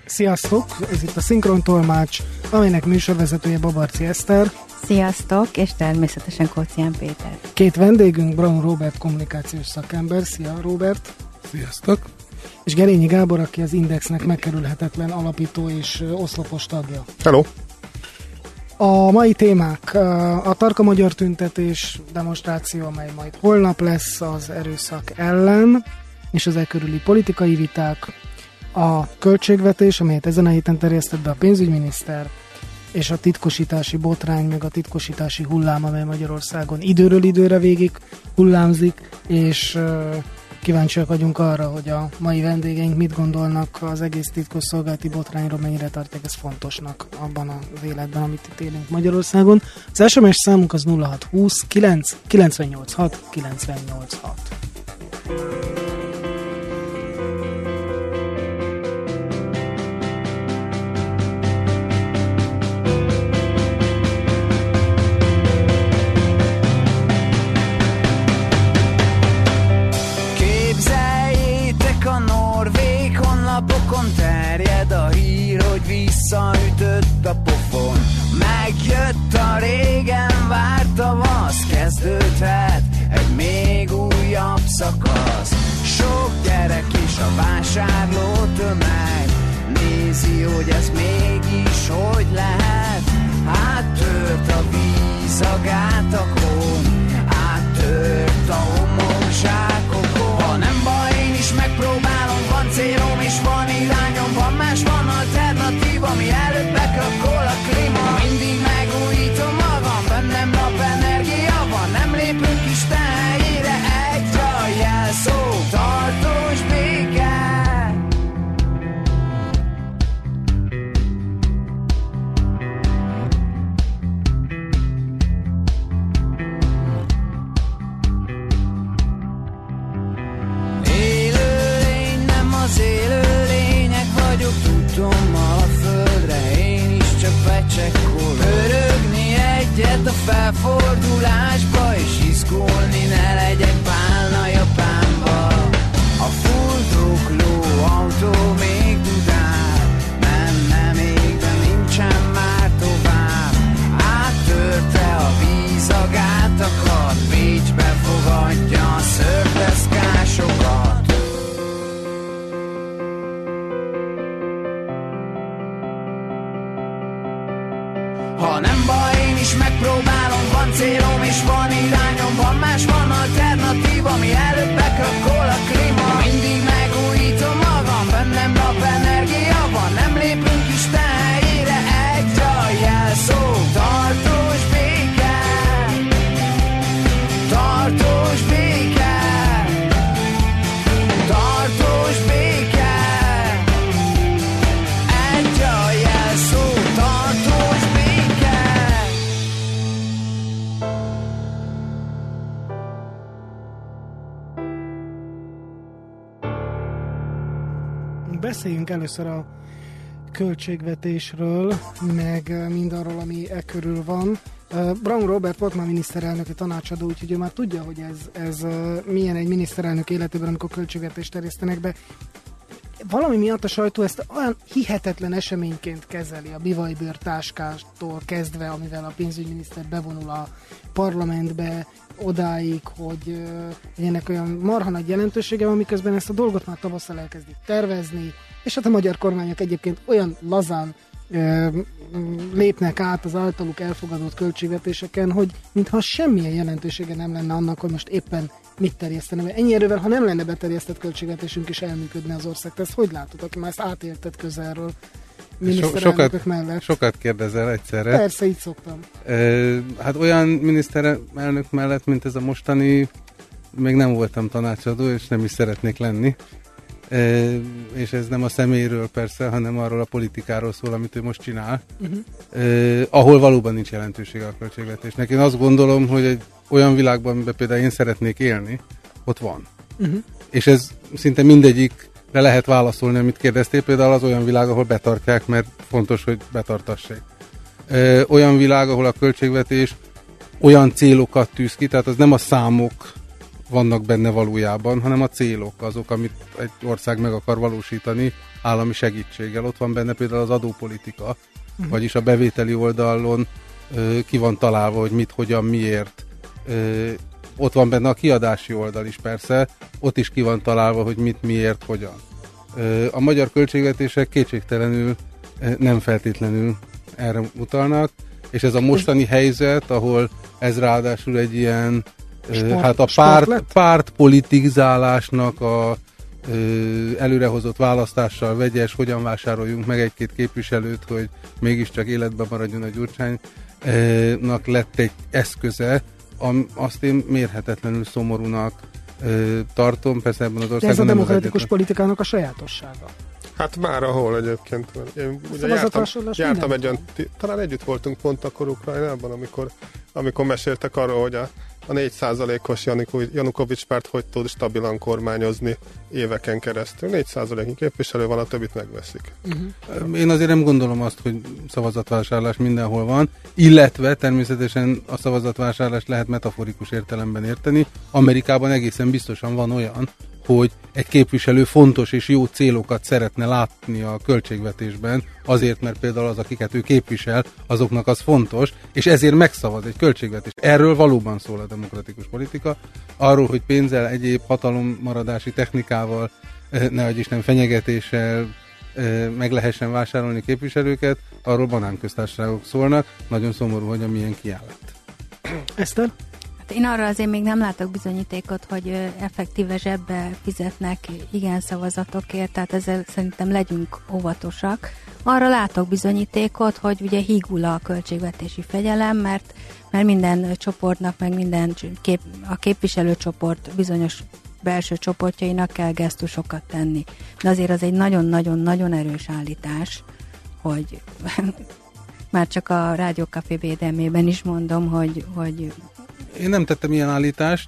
Sziasztok! Ez itt a Szinkrontolmács, amelynek műsorvezetője Babarczy Eszter. Sziasztok! És természetesen Kócián Péter. Két vendégünk, Braun Róbert kommunikációs szakember. Szia, Róbert! Sziasztok! És Gerényi Gábor, aki az Indexnek megkerülhetetlen alapító és oszlopos tagja. Hello! A mai témák: a Tarka magyar tüntetés demonstráció, amely majd holnap lesz az erőszak ellen, és az e körüli politikai viták, a költségvetés, amelyet ezen a héten terjesztett be a pénzügyminiszter, és a titkosítási botrány, meg a titkosítási hullám, amely Magyarországon időről időre végig hullámzik, és kíváncsiak vagyunk arra, hogy a mai vendégeink mit gondolnak az egész titkosszolgálati botrányról, mennyire tartják ezt fontosnak abban az életben, amit itt élünk Magyarországon. Az SMS számunk az 0620 998 986. Terjed a hír, hogy visszaütött a pofon. Megjött a régen várt tavasz, kezdődhet egy még újabb szakasz. Sok gyerek és a vásárló tömeg nézi, hogy ez mégis hogy lehet. Áttört a víz a gátakon, áttört a homokzsákokon. Ha nem baj, én is megpróbálom, van célom és van irányom, van más, van alternatív, ami előtt bekökkol a klíma. Mindig megújítom magam, bennem napenergia van, nem lépünk Isten helyére, egy a jelszó, tartós béke. Az élő lények vagyok, tudtommal a földre, én is csak becsekkol. Pörögni egyet a felfordulásba, és izgulni ne legyek pálna Japánba. A fuldokló autó még dudál, menne még, de nincsen már tovább. Áttörte a víz a gátakat, Bécsbe fogadja a szörpeszkásokat. Ha nem baj, én is megpróbálom, van célom és van irányom, van más, van alternatív, ami előbb bekökkol a klíma. Mindig megújítom magam, bennem napenergia van, nem lépünk Isten helyére, egy a jelszó, tartós béke, tartós béke, tartós béke, egy a jelszó, tartós béke. Beszéljünk először a költségvetésről, meg mindarról, ami e körül van. Braun Róbert volt már miniszterelnöki tanácsadó, úgyhogy ő már tudja, hogy ez milyen egy miniszterelnök életében, amikor költségvetést terjesztenek be. Valami miatt a sajtó ezt olyan hihetetlen eseményként kezeli, a bivajbőr táskástól kezdve, amivel a pénzügyminiszter bevonul a parlamentbe, odáig, hogy ennek olyan marha nagy jelentősége van, miközben ezt a dolgot már tavasszal elkezdik tervezni, és hát a magyar kormányok egyébként olyan lazán lépnek át az általuk elfogadott költségvetéseken, hogy mintha semmilyen jelentősége nem lenne annak, hogy most éppen mit terjesztene be. Ennyi erővel, ha nem lenne beterjesztett költségvetésünk, is elműködne az ország. Te ezt hogy látod, aki már ezt átélted közelről miniszterelnökök mellett? Sokat kérdezel egyszerre. Persze, így szoktam. Hát olyan miniszterelnök mellett, mint ez a mostani, még nem voltam tanácsadó, és nem is szeretnék lenni. És ez nem a személyről persze, hanem arról a politikáról szól, amit ő most csinál, ahol valóban nincs jelentősége a költségvetésnek. Én azt gondolom, hogy egy olyan világban, amiben például én szeretnék élni, ott van. És ez szinte mindegyikre lehet válaszolni, amit kérdeztél, például az olyan világ, ahol betartják, mert fontos, hogy betartassék. Olyan világ, ahol a költségvetés olyan célokat tűz ki, tehát az nem a számok vannak benne valójában, hanem a célok azok, amit egy ország meg akar valósítani állami segítséggel. Ott van benne például az adópolitika, vagyis a bevételi oldalon ki van találva, hogy mit, hogyan, miért. Ott van benne a kiadási oldal is persze, ott is ki van találva, hogy mit, miért, hogyan. A magyar költségvetések kétségtelenül nem feltétlenül erre utalnak, és ez a mostani helyzet, ahol ez ráadásul egy ilyen hát a pártpolitizálásnak a előrehozott választással vegyes, hogyan vásároljunk meg egy-két képviselőt, hogy mégiscsak életben maradjon a Gyurcsánynak lett egy eszköze, azt én mérhetetlenül szomorúnak tartom, persze ebben az országban. De ez a demokratikus politikának a sajátossága. Hát már ahol egyébként. Én ugye jártam egy olyan, talán együtt voltunk pont akkor Ukrajnában, amikor meséltek arról, hogy a 4%-os Janukovics párt hogy tud stabilan kormányozni éveken keresztül. 4%-nyi képviselő van, a többit megveszik. Én azért nem gondolom azt, hogy szavazatvásárlás mindenhol van, illetve természetesen a szavazatvásárlást lehet metaforikus értelemben érteni. Amerikában egészen biztosan van olyan, hogy egy képviselő fontos és jó célokat szeretne látni a költségvetésben, azért, mert például az, akiket ő képvisel, azoknak az fontos, és ezért megszavaz egy költségvetés. Erről valóban szól a demokratikus politika. Arról, hogy pénzzel, egyéb hatalommaradási technikával, nehogy Isten fenyegetéssel meg lehessen vásárolni képviselőket, arról banánköztársaságok szólnak. Nagyon szomorú, hogy a milyen kiállat. Eszter? Én arra azért még nem látok bizonyítékot, hogy effektíve zsebbe fizetnek igen szavazatokért, tehát ezzel szerintem legyünk óvatosak. Arra látok bizonyítékot, hogy ugye hígul a költségvetési fegyelem, mert minden csoportnak, meg a képviselőcsoport bizonyos belső csoportjainak kell gesztusokat tenni. De azért az egy nagyon-nagyon-nagyon erős állítás, hogy már csak a Rádiókafé védelmében is mondom, hogy én nem tettem ilyen állítást,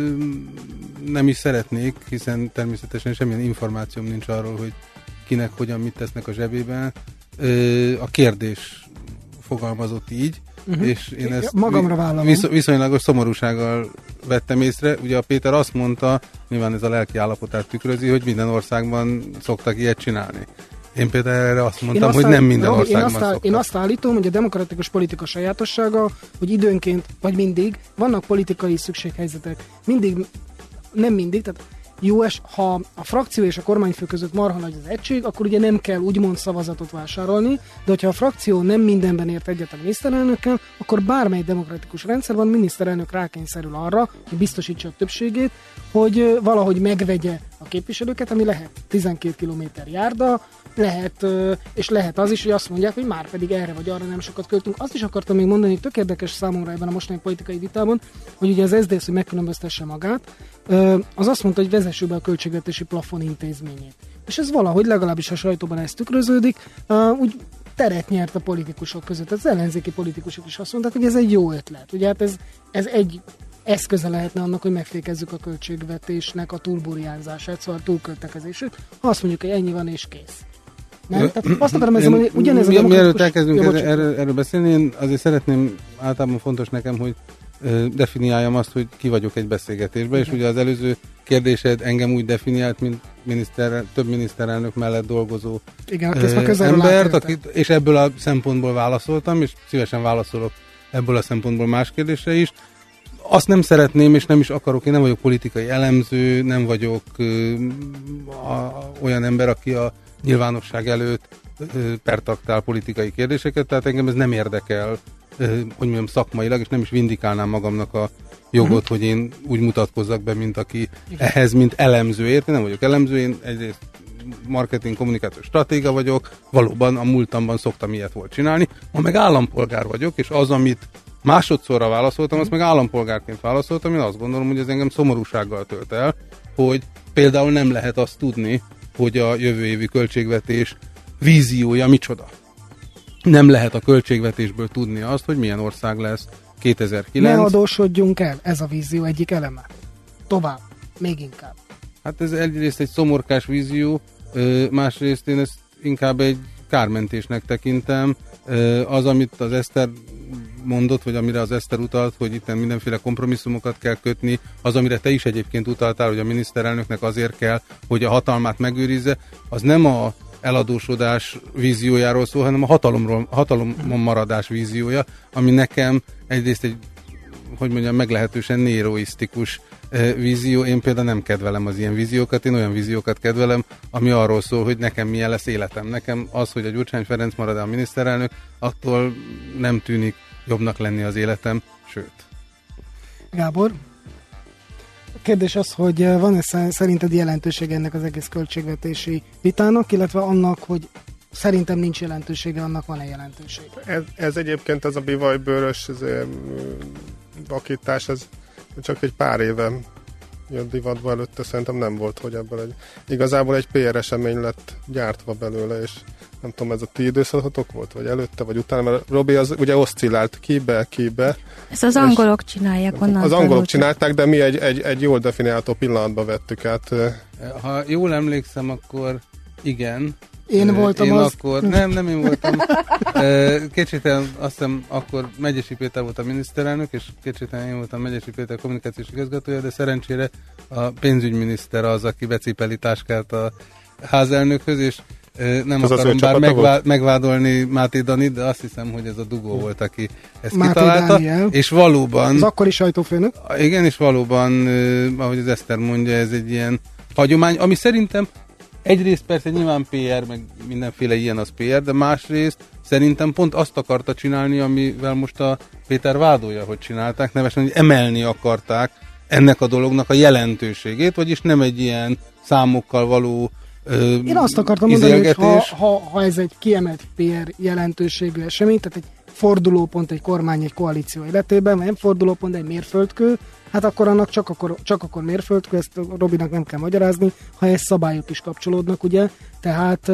nem is szeretnék, hiszen természetesen semmilyen információm nincs arról, hogy kinek, hogyan, mit tesznek a zsebében. A kérdés fogalmazott így, és én ezt magamra vállalom. Viszonylagos szomorúsággal vettem észre. Ugye a Péter azt mondta, nyilván ez a lelki állapotát tükrözi, hogy minden országban szoktak ilyet csinálni. Én például erre azt mondtam, hogy nem minden országban szoktak. Én azt állítom, hogy a demokratikus politika sajátossága, hogy időnként, vagy mindig vannak politikai szükséghelyzetek. Nem mindig, tehát ha a frakció és a kormányfő között marha nagy az egység, akkor ugye nem kell úgymond szavazatot vásárolni, de hogyha a frakció nem mindenben ért egyet a miniszterelnökkel, akkor bármely demokratikus rendszerben a miniszterelnök rákényszerül arra, hogy biztosítsa a többségét, hogy valahogy megvegye a képviselőket, ami lehet 12 kilométer járda, és lehet az is, hogy azt mondják, hogy már pedig erre vagy arra nem sokat költünk. Azt is akartam még mondani, hogy tök érdekes számomra ebben a mostani politikai vitában, hogy ugye az SZDSZ, hogy megkülönböztesse magát, az azt mondta, hogy vezessük be a költségvetési plafon intézményét. És ez valahogy legalábbis a sajtóban ez tükröződik, úgy teret nyert a politikusok között. Az ellenzéki politikusok is azt mondták, hogy ez egy jó ötlet. Ugye hát ez egy eszköze lehetne annak, hogy megfékezzük a költségvetésnek a túlburjánzását, szóval a túlköltekezését, ha azt mondjuk, hogy ennyi van és kész. Nem? Tehát azt akarom ezzel mondani, ugyanez a demokratikus... Mielőtt elkezdünk erről beszélni, én azért szeretném, általában fontos nekem, hogy definiáljam azt, hogy ki vagyok egy beszélgetésben, és ugye az előző kérdésed engem úgy definiált, mint több miniszterelnök mellett dolgozó embert, és ebből a szempontból válaszoltam, és szívesen válaszolok ebből a szempontból más kérdésre is. Azt nem szeretném, és nem is akarok, én nem vagyok politikai elemző, nem vagyok olyan ember, aki a nyilvánosság előtt pertraktál politikai kérdéseket, tehát engem ez nem érdekel, hogy mondjam, szakmailag, és nem is vindikálnám magamnak a jogot, hogy én úgy mutatkozzak be, mint aki ehhez, mint elemző ért. Én nem vagyok elemző, én egyrészt marketing kommunikációs stratéga vagyok, valóban a múltamban szoktam ilyet volt csinálni, ma meg állampolgár vagyok, és az, amit másodszorra válaszoltam, azt meg állampolgárként válaszoltam, én azt gondolom, hogy ez engem szomorúsággal tölt el, hogy például nem lehet azt tudni, hogy a jövő évi költségvetés víziója micsoda. Nem lehet a költségvetésből tudni azt, hogy milyen ország lesz 2009. Ne adósodjunk el, ez a vízió egyik eleme. Tovább, még inkább. Hát ez egyrészt egy szomorkás vízió, másrészt én ezt inkább egy kármentésnek tekintem. Az, amit az Eszter mondott, vagy amire az Eszter utalt, hogy itt mindenféle kompromisszumokat kell kötni, az, amire te is egyébként utaltál, hogy a miniszterelnöknek azért kell, hogy a hatalmát megőrizze, az nem a eladósodás víziójáról szól, hanem a hatalomon maradás víziója, ami nekem egyrészt egy, hogy mondjam, meglehetősen néroisztikus vízió. Én például nem kedvelem az ilyen víziókat, én olyan víziókat kedvelem, ami arról szól, hogy nekem milyen lesz életem. Nekem az, hogy a Gyurcsány Ferenc marad a miniszterelnök, attól nem tűnik jobbnak lenni az életem, sőt. Gábor? A kérdés az, hogy van-e szerinted jelentősége ennek az egész költségvetési vitának, illetve annak, hogy szerintem nincs jelentősége, annak van-e jelentősége? Ez egyébként ez a bivajbőrös vakítás, ez csak egy pár éve jött divatba, előtte szerintem nem volt, hogy ebből igazából egy PR esemény lett gyártva belőle, és nem tudom, ez a ti időszakatok volt, vagy előtte, vagy utána, mert Robi az ugye oszcillált kibe. Ezt az angolok csinálják onnan. Az angolok csinálták, de mi egy jól definiálható pillanatban vettük át. Ha jól emlékszem, akkor igen. Én voltam az. Akkor, nem én voltam. Kétségtelen, azt hiszem, akkor Megyesi Péter volt a miniszterelnök, és kétségtelen én voltam Megyesi Péter kommunikációs igazgatója, de szerencsére a pénzügyminiszter az, aki becipeli táskát a házelnökhöz, és nem az akarom bár megvádolni Máté Danit, de azt hiszem, hogy ez a dugó volt, aki ezt Máté kitalálta. Dániel. És valóban... Az akkori sajtófőnök. Igen, és valóban, ahogy az Eszter mondja, ez egy ilyen hagyomány, ami szerintem egyrészt persze nyilván PR, meg mindenféle ilyen az PR, de másrészt szerintem pont azt akarta csinálni, amivel most a Péter vádolja, hogy csinálták, nevesen, hogy emelni akarták ennek a dolognak a jelentőségét, vagyis nem egy ilyen számokkal való én azt akartam mondani, hogy ha ez egy kiemelt PR jelentőségű esemény, tehát egy fordulópont egy kormány, egy koalíció életében, vagy nem fordulópont, de egy mérföldkő, hát akkor annak csak akkor mérföldkő, ezt Robinak nem kell magyarázni, ha ezt szabályok is kapcsolódnak, ugye, tehát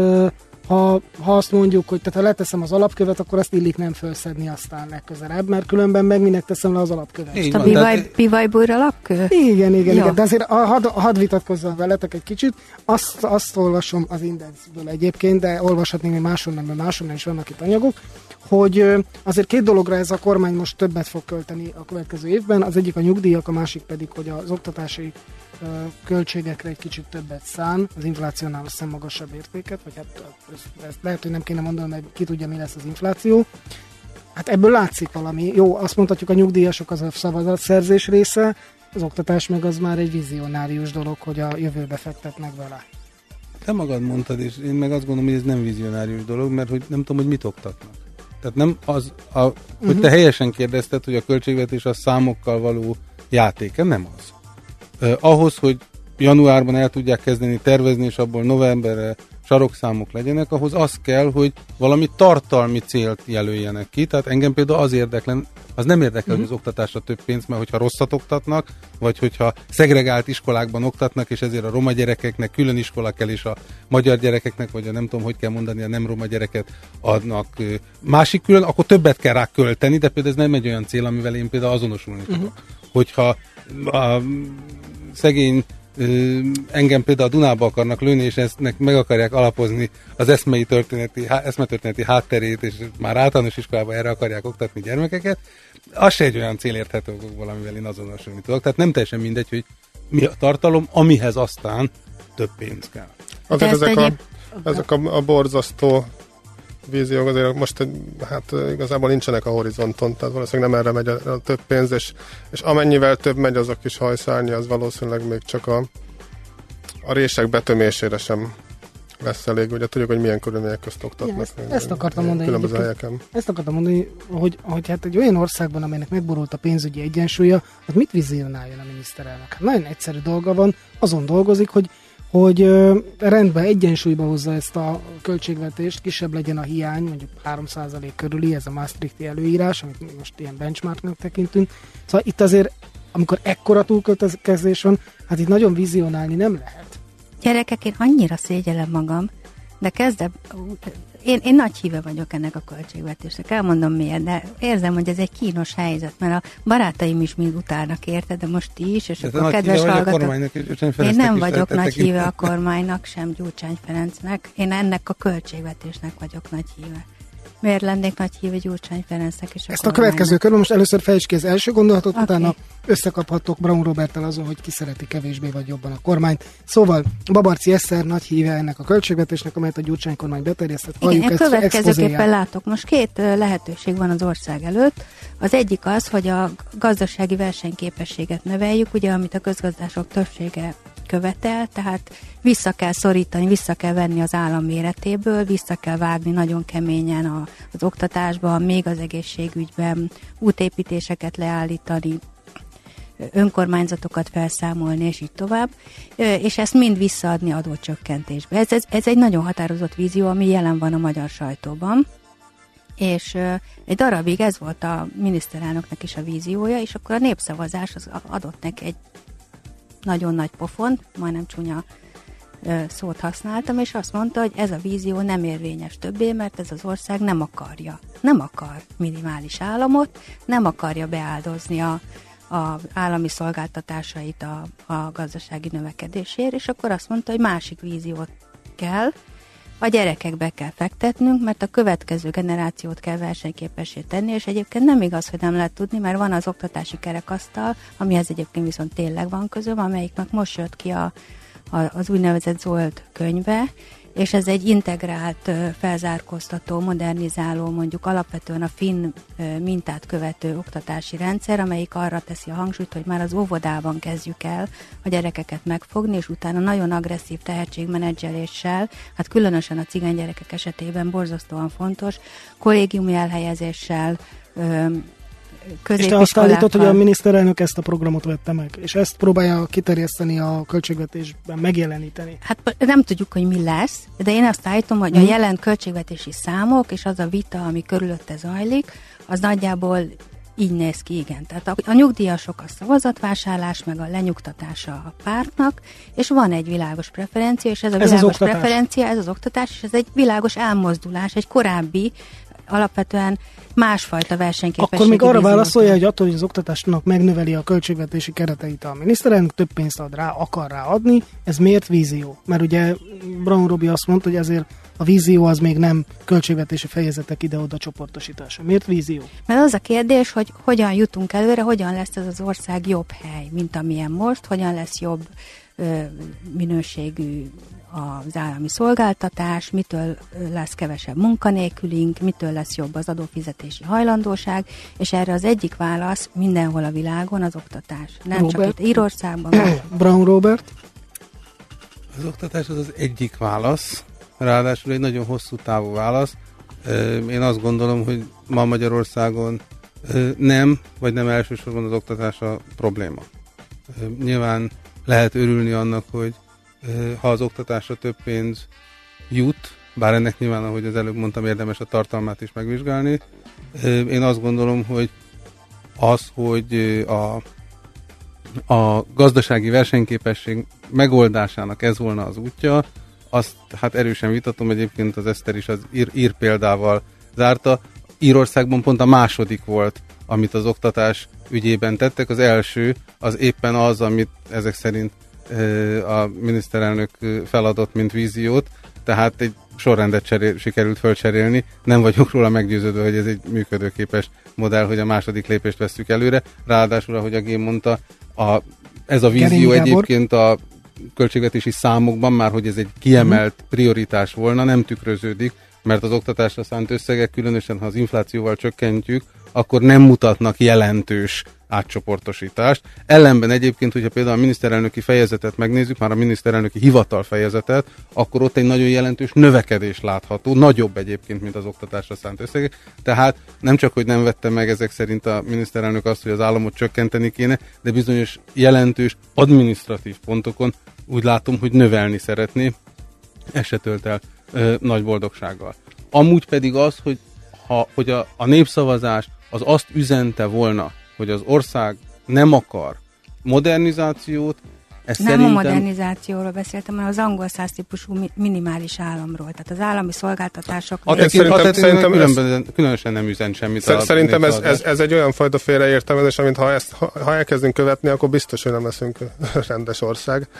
ha azt mondjuk, hogy tehát ha leteszem az alapkövet, akkor azt illik nem felszedni aztán legközelebb, mert különben meg minek teszem le az alapkövet. Most a bivajbújra alapkő? Igen, de azért hadd vitatkozzam veletek egy kicsit. Azt olvasom az Indexből egyébként, de olvashatnék még máshonnan is vannak itt anyagok, hogy azért két dologra ez a kormány most többet fog költeni a következő évben, az egyik a nyugdíjak, a másik pedig, hogy az oktatási költségekre egy kicsit többet szán, az inflációnál azt hiszem magasabb értéket, vagy hát ezt lehet, hogy nem kéne mondani, mert ki tudja, mi lesz az infláció. Hát ebből látszik valami. Jó, azt mondhatjuk, a nyugdíjasok az a szavazatszerzés része, az oktatás meg az már egy vizionárius dolog, hogy a jövőbe fektetnek vele. Te magad mondtad, és én meg azt gondolom, hogy ez nem vizionárius dolog, mert hogy nem tudom, hogy mit oktatnak. Tehát nem az, hogy te helyesen kérdezted, hogy a költségvetés a számokkal való játéka, nem az. Ahhoz, hogy januárban el tudják kezdeni tervezni, és abból novemberre sarokszámok legyenek, ahhoz az kell, hogy valami tartalmi célt jelöljenek ki. Tehát engem például az nem érdekel, hogy az oktatásra több pénz, mert hogyha rosszat oktatnak, vagy hogyha szegregált iskolákban oktatnak, és ezért a roma gyerekeknek külön iskola kell, és a magyar gyerekeknek, vagy a nem tudom, hogy kell mondani, a nem roma gyereket adnak másik külön, akkor többet kell rá költeni, de például ez nem egy olyan cél, amivel én például azonosulni tudok. Hogyha a szegény engem például a Dunába akarnak lőni, és ezt meg akarják alapozni az eszmetörténeti hátterét, és már általános iskolában erre akarják oktatni gyermekeket, az se egy olyan cél érthető valamivel én azonosulni tudok. Tehát nem teljesen mindegy, hogy mi a tartalom, amihez aztán több pénz kell. Azért ezek a borzasztó víziók azért most hát igazából nincsenek a horizonton, tehát valószínűleg nem erre megy a több pénz, és amennyivel több megy az a kis hajszárnya, az valószínűleg még csak a rések betömésére sem lesz elég. Ugye tudjuk, hogy milyen körülmények közt oktatnak. Ezt akartam mondani, hogy hát egy olyan országban, amelynek megborult a pénzügyi egyensúlya, az mit vizionáljon a miniszterelnök? Hát nagyon egyszerű dolga van, azon dolgozik, hogy rendben, egyensúlyba hozza ezt a költségvetést, kisebb legyen a hiány, mondjuk 3% körüli, ez a Maastrichti előírás, amit most ilyen benchmarknak tekintünk. Szóval itt azért, amikor ekkora túlköltekezés van, hát itt nagyon vizionálni nem lehet. Gyerekek, én annyira szégyellem magam, de én nagy híve vagyok ennek a költségvetésnek, elmondom miért, de érzem, hogy ez egy kínos helyzet, mert a barátaim is mind utálnak érte, de most ti is, és akkor kedves hallgatók. Én nem vagyok nagy híve a kormánynak, sem Gyurcsány Ferencnek, én ennek a költségvetésnek vagyok nagy híve. Miért lennék nagy hívő Gyurcsány Ferencnek is? Ezt a következő körben most először fejtsd ki az első gondolatot, utána összekaphattok Braun Roberttel azon, hogy ki szereti kevésbé vagy jobban a kormányt. Szóval Babarczy Eszter nagy híve ennek a költségvetésnek, amelyet a Gyurcsány kormány beterjesztett. Igen, következőképpen látok. Most két lehetőség van az ország előtt. Az egyik az, hogy a gazdasági versenyképességet növeljük, ugye, amit a közgazdások többsége követel, tehát vissza kell szorítani, vissza kell venni az állam méretéből, vissza kell vágni nagyon keményen az oktatásban, még az egészségügyben, útépítéseket leállítani, önkormányzatokat felszámolni, és így tovább, és ezt mind visszaadni adócsökkentésbe. Ez egy nagyon határozott vízió, ami jelen van a magyar sajtóban, és egy darabig ez volt a miniszterelnöknek is a víziója, és akkor a népszavazás az adott neki egy nagyon nagy pofont, majdnem csúnya szót használtam, és azt mondta, hogy ez a vízió nem érvényes többé, mert ez az ország nem akar minimális államot, nem akarja beáldozni az állami szolgáltatásait a gazdasági növekedésért, és akkor azt mondta, hogy másik víziót kell, a gyerekekbe kell fektetnünk, mert a következő generációt kell versenyképessé tenni, és egyébként nem igaz, hogy nem lehet tudni, mert van az oktatási kerekasztal, amihez egyébként viszont tényleg van közöm, amelyiknek most jött ki az úgynevezett zöld könyve, és ez egy integrált, felzárkóztató, modernizáló, mondjuk alapvetően a finn mintát követő oktatási rendszer, amelyik arra teszi a hangsúlyt, hogy már az óvodában kezdjük el a gyerekeket megfogni, és utána nagyon agresszív tehetségmenedzseléssel, hát különösen a cigány gyerekek esetében borzasztóan fontos, kollégiumi elhelyezéssel, és te azt állítod, hogy a miniszterelnök ezt a programot vette meg, és ezt próbálja kiterjeszteni a költségvetésben, megjeleníteni. Hát nem tudjuk, hogy mi lesz, de én azt állítom, hogy a jelen költségvetési számok, és az a vita, ami körülötte zajlik, az nagyjából így néz ki, igen. Tehát a nyugdíjasok a szavazatvásárlás, meg a lenyugtatása a pártnak, és van egy világos preferencia, és ez a világos preferencia, ez az oktatás, és ez egy világos elmozdulás, egy korábbi alapvetően másfajta versenyképességi. Akkor még arra válaszolja, hogy attól, hogy az oktatásnak megnöveli a költségvetési kereteit a miniszterelnök, több pénzt akar rá adni, ez miért vízió? Mert ugye Braun Robi azt mondta, hogy ezért a vízió az még nem költségvetési fejezetek ide-oda csoportosítása. Miért vízió? Mert az a kérdés, hogy hogyan jutunk előre, hogyan lesz ez az ország jobb hely, mint amilyen most, hogyan lesz jobb minőségű az állami szolgáltatás, mitől lesz kevesebb munkanélkülünk, mitől lesz jobb az adófizetési hajlandóság, és erre az egyik válasz mindenhol a világon az oktatás. Nem Robert. Csak itt Írországban. Braun Robert? Az oktatás az egyik válasz, ráadásul egy nagyon hosszú távú válasz. Én azt gondolom, hogy ma Magyarországon nem elsősorban az oktatás a probléma. Nyilván lehet örülni annak, hogy ha az oktatásra több pénz jut, bár ennek nyilván, ahogy az előbb mondtam, érdemes a tartalmát is megvizsgálni. Én azt gondolom, hogy az, hogy a gazdasági versenyképesség megoldásának ez volna az útja, azt hát erősen vitatom, egyébként az Eszter is az ír példával zárta. Írországban pont a második volt, amit az oktatás ügyében tettek. Az első az éppen az, amit ezek szerint a miniszterelnök feladott, mint víziót, tehát egy sorrendet sikerült fölcserélni. Nem vagyok róla meggyőződve, hogy ez egy működőképes modell, hogy a második lépést vesszük előre. Ráadásul, ahogy a Gém mondta, ez a vízió egyébként a költségvetési számokban már, hogy ez egy kiemelt prioritás volna, nem tükröződik, mert az oktatásra szánt összegek, különösen ha az inflációval csökkentjük, akkor nem mutatnak jelentős átcsoportosítást. Ellenben egyébként, hogyha például a miniszterelnöki fejezetet megnézzük, már a miniszterelnöki hivatal fejezetet, akkor ott egy nagyon jelentős növekedés látható, nagyobb egyébként, mint az oktatásra szánt összegek. Tehát nem csak, hogy nem vette meg ezek szerint a miniszterelnök azt, hogy az államot csökkenteni kéne, de bizonyos jelentős adminisztratív pontokon úgy látom, hogy növelni szeretné. Ez se tölt el nagy boldogsággal. Amúgy pedig az, hogy a népszavazás az azt üzente volna, hogy az ország nem akar modernizációt, ez nem szerintem... a modernizációról beszéltem, hanem az angol száz típusú minimális államról. Tehát az állami szolgáltatások... Szerintem különösen nem üzent semmit. Szerintem ez egy olyan fajta félreértelmezés, amit ha elkezdünk követni, akkor biztos, hogy nem leszünk rendes ország.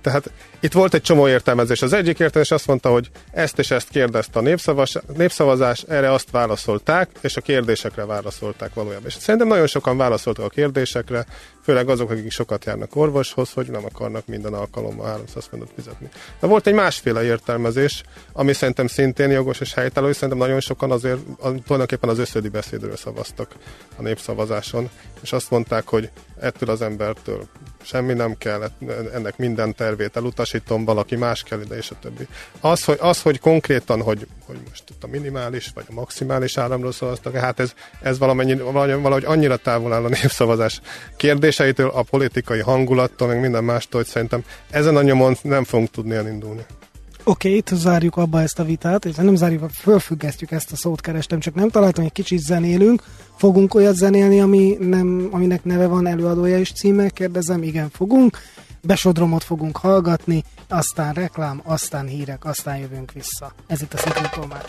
Tehát itt volt egy csomó értelmezés. Az egyik értelmezés azt mondta, hogy ezt és ezt kérdezte a népszavazás, erre azt válaszolták, és a kérdésekre válaszolták valójában. És szerintem nagyon sokan válaszoltak a kérdésekre, főleg azok, akik sokat járnak orvoshoz, hogy nem akarnak minden alkalommal 300 fontot fizetni. De volt egy másféle értelmezés, ami szerintem szintén jogos és helytálló, és szerintem nagyon sokan azért tulajdonképpen az összödi beszédről szavaztak a népszavazáson, és azt mondták, hogy ettől az embertől semmi nem kell, ennek minden tervét elutasítom, valaki más kell ide, és a többi. Az, hogy konkrétan, hogy most itt a minimális vagy a maximális áramról szavaztak, hát ez valahogy annyira távol áll a népszavazás kérdéseitől, a politikai hangulattól, meg minden mástól, hogy szerintem ezen a nyomon nem fogunk tudni elindulni. Oké, itt zárjuk abba ezt a vitát, és nem zárjuk, fölfüggesztjük ezt a szót, kerestem, csak nem találtam, egy kicsit zenélünk. Fogunk olyat zenélni, aminek neve van, előadója és címe? Kérdezem, igen, fogunk. Besodromot fogunk hallgatni, aztán reklám, aztán hírek, aztán jövünk vissza. Ez itt a Szikli Tolmács.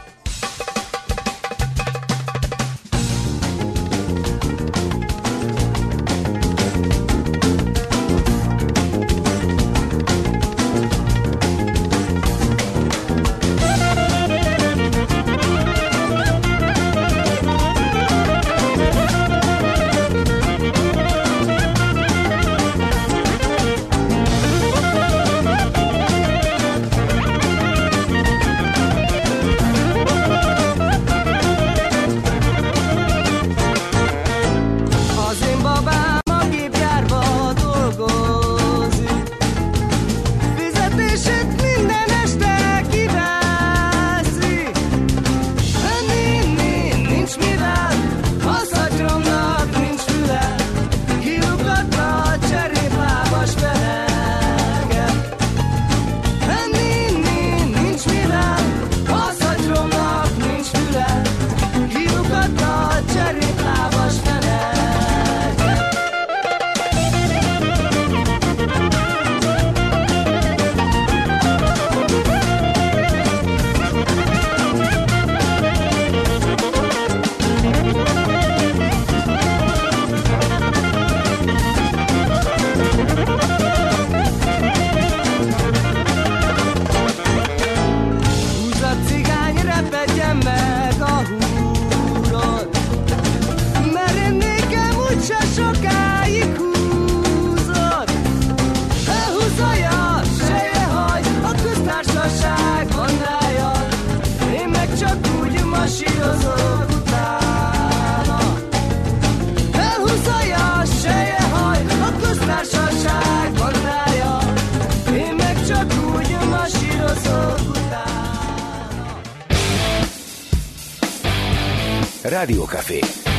Rádiókafé.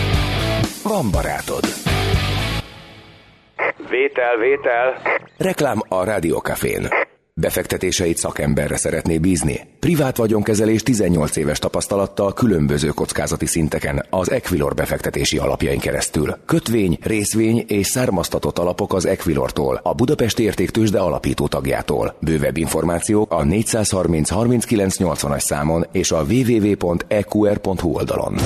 Van barátod. Vétel. Reklám a Rádiókafén. Befektetéseit szakemberre szeretné bízni? Privát vagyonkezelés 18 éves tapasztalattal különböző kockázati szinteken az Equilor befektetési alapjain keresztül. Kötvény, részvény és származtatott alapok az Equilortól, a Budapesti Értéktőzsde alapító tagjától. Bővebb információk a 430 39 80-as számon és a www.eqr.hu oldalon.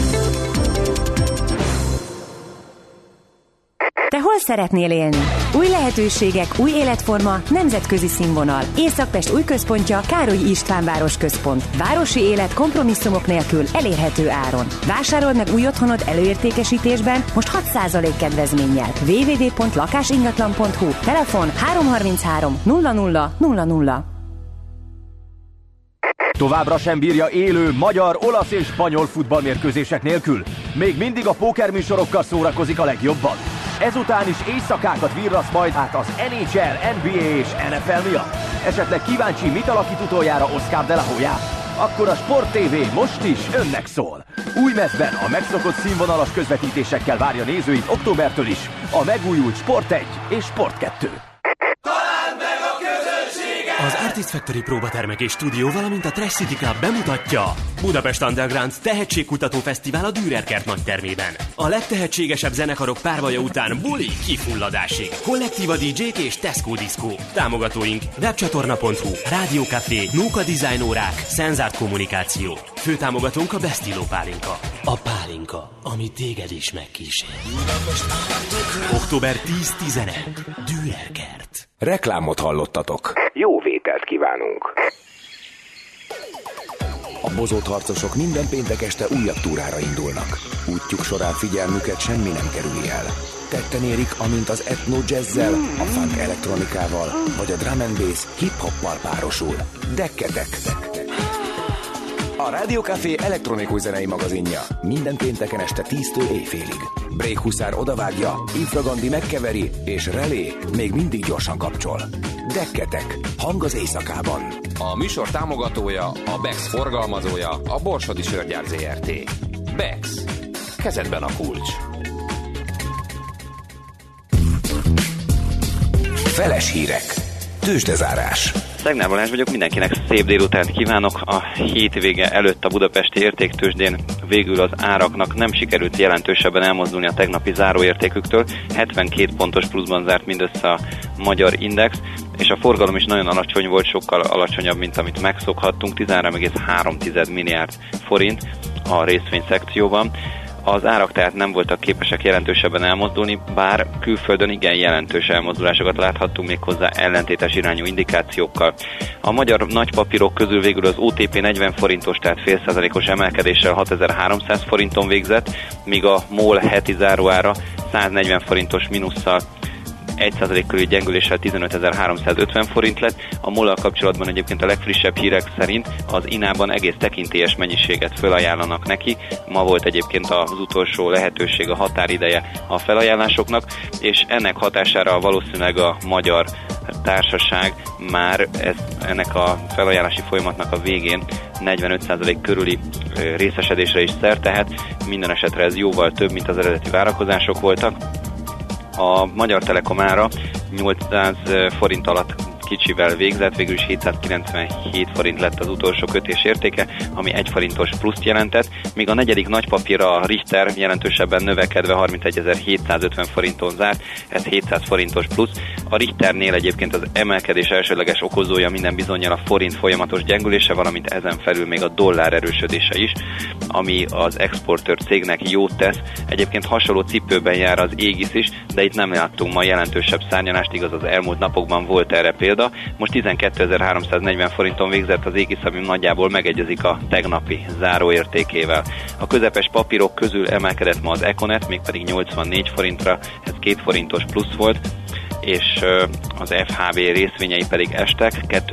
Te hol szeretnél élni? Új lehetőségek, új életforma, nemzetközi színvonal. Észak-Pest új központja Károlyi István városközpont. Városi élet kompromisszumok nélkül elérhető áron. Vásárold meg új otthonod előértékesítésben most 6% kedvezménnyel. www.lakásingatlan.hu. Telefon 333 00 00. Továbbra sem bírja élő magyar, olasz és spanyol futballmérkőzések nélkül. Még mindig a pókerműsorokkal szórakozik a legjobban. Ezután is éjszakákat virrasz majd át az NHL, NBA és NFL miatt. Esetleg kíváncsi, mit alakít utoljára Oscar de la Hoya? Akkor a Sport TV most is önnek szól. Új mezben a megszokott színvonalas közvetítésekkel várja nézőit októbertől is a megújult Sport 1 és Sport 2. Találd meg a közönséget! Az Artist Factory próbatermek és stúdió, valamint a Trash City Club bemutatja Budapest Underground Tehetségkutató Fesztivál a Dürerkert nagytermében. A legtehetségesebb zenekarok párbaja után buli kifulladásig. Kollektíva DJ-k és Tesco Disco. Támogatóink webcsatorna.hu, Rádiókafé, Nóka Design órák, Szenzárt kommunikáció. Főtámogatónk a Bestilo pálinka. A pálinka, ami téged is megkísér. Október 10-11. Dürerkert. Reklámot hallottatok. Jó vételt kívánunk! A bozott harcosok minden péntek este újabb túrára indulnak. Útjuk során figyelmüket semmi nem kerüli el. Tetten érik, amint az etno jazzzel, a funk elektronikával, vagy a drum and bass hip-hoppal párosul. Dekketek! A Rádiókafé elektronikus zenei magazinja. Minden pénteken este 10-től éjfélig. Break Huszár odavágja, Infragandi megkeveri, és Relé még mindig gyorsan kapcsol. Dekketek! Hang az éjszakában. A műsor támogatója, a BEX forgalmazója, a Borsodi Sörgyár Zrt. BEX. Kezedben a kulcs. Feles hírek. Tőzsdezárás. Szegnál Balázs vagyok, mindenkinek szép délutánt kívánok. A hétvége előtt a budapesti értéktőzsdén végül az áraknak nem sikerült jelentősebben elmozdulni a tegnapi záróértéküktől. 72 pontos pluszban zárt mindössze a magyar index, és a forgalom is nagyon alacsony volt, sokkal alacsonyabb, mint amit megszokhattunk, 13,3 milliárd forint a részvényszekcióban. Az árak tehát nem voltak képesek jelentősebben elmozdulni, bár külföldön igen jelentős elmozdulásokat láthattunk, méghozzá ellentétes irányú indikációkkal. A magyar nagypapírok közül végül az OTP 40 forintos, tehát fél százalékos emelkedéssel 6300 forinton végzett, míg a MOL heti záróára 140 forintos mínusszal 1% körüli gyengüléssel 15.350 forint lett. A MOL-al kapcsolatban egyébként a legfrissebb hírek szerint az INA-ban egész tekintélyes mennyiséget felajánlanak neki. Ma volt egyébként az utolsó lehetőség, a határideje a felajánlásoknak, és ennek hatására valószínűleg a magyar társaság már ennek a felajánlási folyamatnak a végén 45% körüli részesedésre is szert tehet. Minden esetre ez jóval több, mint az eredeti várakozások voltak. A Magyar Telekom ára 800 forint alatt kicsivel végzett, végül is 797 forint lett az utolsó kötés értéke, ami 1 forintos pluszt jelentett, míg a negyedik nagypapíra a Richter jelentősebben növekedve 31.750 forinton zárt, ez 700 forintos plusz. A Richternél egyébként az emelkedés elsődleges okozója minden bizonnyal a forint folyamatos gyengülése, valamint ezen felül még a dollár erősödése is, ami az exportőr cégnek jót tesz. Egyébként hasonló cipőben jár az Aegis is, de itt nem láttunk ma jelentősebb szárnyalást, igaz az elmúlt napokban volt erre példa. Most 12.340 forinton végzett az Aegis, ami nagyjából megegyezik a tegnapi záróértékével. A közepes papírok közül emelkedett ma az Econet, mégpedig 84 forintra, ez 2 forintos plusz volt, és az FHB részvényei pedig estek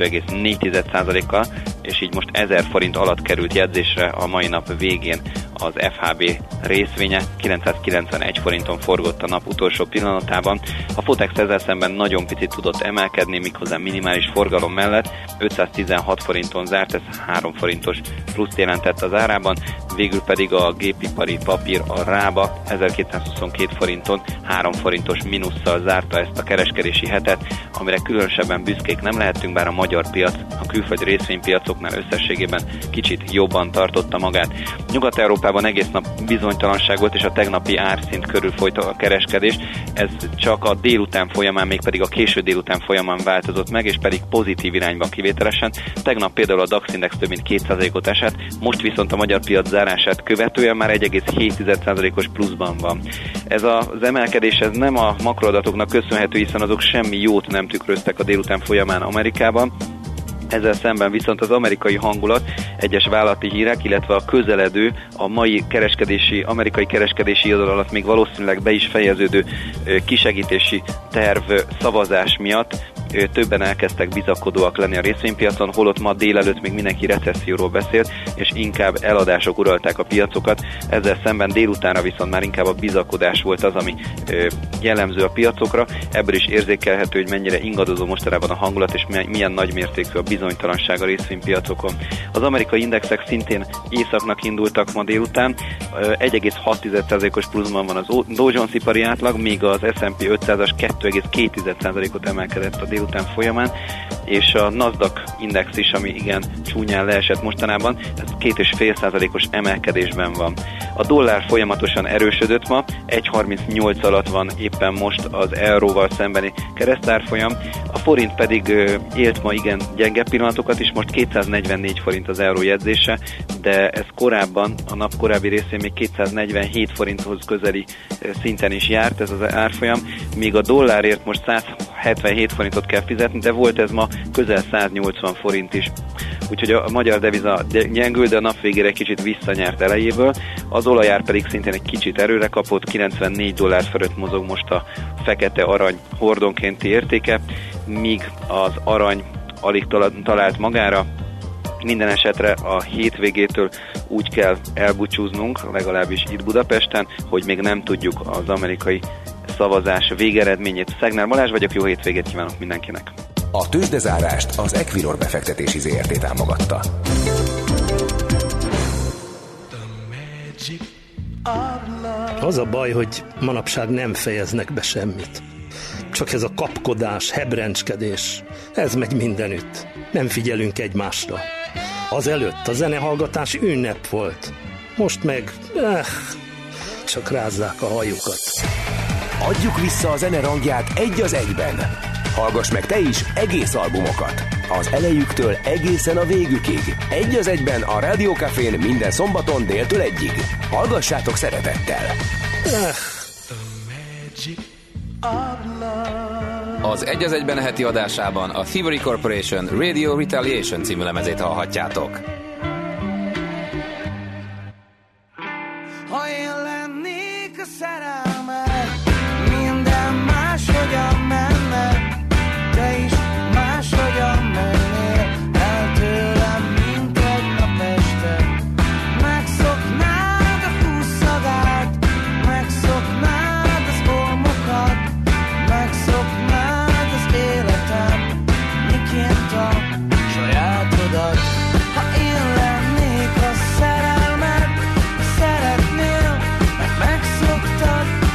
2,4%-kal, és így most 1000 forint alatt került jegyzésre a mai nap végén az FHB részvénye, 991 forinton forgott a nap utolsó pillanatában. A Fotex ezzel szemben nagyon picit tudott emelkedni, méghozzá minimális forgalom mellett, 516 forinton zárt, ez 3 forintos pluszt jelentett az árában, végül pedig a gépipari papír, a Rába 1222 forinton 3 forintos mínusszal zárta ezt a kereskedési hetet, amire különösebben büszkék nem lehetünk, bár a magyar piac a külföldi részvénypiacoknál összességében kicsit jobban tartotta magát. Nyugat-Európában egész nap bizonytalanság volt, és a tegnapi árszint körül folyt a kereskedés. Ez csak a délután folyamán, mégpedig a késő délután folyamán változott meg, és pedig pozitív irányban kivételesen. Tegnap például a DAX index több mint 2%-ot esett, most viszont a magyar piac zárását követően már 1,7%-os pluszban van. Ez az emelkedés ez nem a makroadatoknak köszönhető, hiszen azok semmi jót nem tükröztek a délután folyamán Amerikában. Ezzel szemben viszont az amerikai hangulat, egyes vállalati hírek, illetve a közeledő, a mai amerikai kereskedési oldal alatt még valószínűleg be is fejeződő kisegítési terv szavazás miatt többen elkezdtek bizakodóak lenni a részvénypiacon, holott ma délelőtt még mindenki recesszióról beszélt, és inkább eladások uralták a piacokat. Ezzel szemben délutánra viszont már inkább a bizakodás volt az, ami jellemző a piacokra. Ebből is érzékelhető, hogy mennyire ingadozó mostanában a hangulat, és milyen nagymértékű a bizonytalanság a részvénypiacokon. Az amerikai indexek szintén északnak indultak ma délután, 1,6%-os pluszban van az Dow Jones ipari átlag, míg az S&P 500-as 2,2%-ot emelkedett a délután folyamán, és a Nasdaq index is, ami igen csúnyán leesett mostanában, ez 2,5%-os emelkedésben van. A dollár folyamatosan erősödött ma, 1,38 alatt van éppen most az euróval szembeni keresztárfolyam, a forint pedig élt ma igen gyenge pillanatokat is, most 244 forint az euró jegyzése, de ez korábban, a nap korábbi részén még 247 forinthoz közeli szinten is járt ez az árfolyam, míg a dollárért most 177 forintot kell fizetni, de volt ez ma közel 180 forint is. Úgyhogy a magyar deviza gyengül, de a nap végére kicsit visszanyert elejéből. Az olajár pedig szintén egy kicsit erőre kapott, $94 fölött mozog most a fekete arany hordonkénti értéke, míg az arany alig talált magára. Minden esetre a hétvégétől úgy kell elbúcsúznunk, legalábbis itt Budapesten, hogy még nem tudjuk az amerikai szavazás végeredményét. Szegnár Balázs vagyok, jó hétvégét kívánok mindenkinek! A tőzsdezárást az Equilor befektetési ZRT támogatta. Az a baj, hogy manapság nem fejeznek be semmit. Csak ez a kapkodás, hebrencskedés, ez megy mindenütt. Nem figyelünk egymásra. Azelőtt a zenehallgatás ünnep volt. Most meg, csak rázzák a hajukat. Adjuk vissza a zene rangját egy az egyben. Hallgass meg te is egész albumokat. Az elejüktől egészen a végükig. Egy az egyben a Rádió Cafén minden szombaton déltől 1-ig. Hallgassátok szeretettel. Az Egy az egyben heti adásában a Thievery Corporation Radio Retaliation című lemezét hallhatjátok. Ha én lennék a szerelmed, minden máshogyan menne, te is máshogyan mennél el tőlem, mint egy nap este. Megszoknád a húszszagát, megszoknád az olmokat, megszoknád az életem, miként a sajátodat. Ha én lennék a szerelmed, szeretnél, mert megszoktad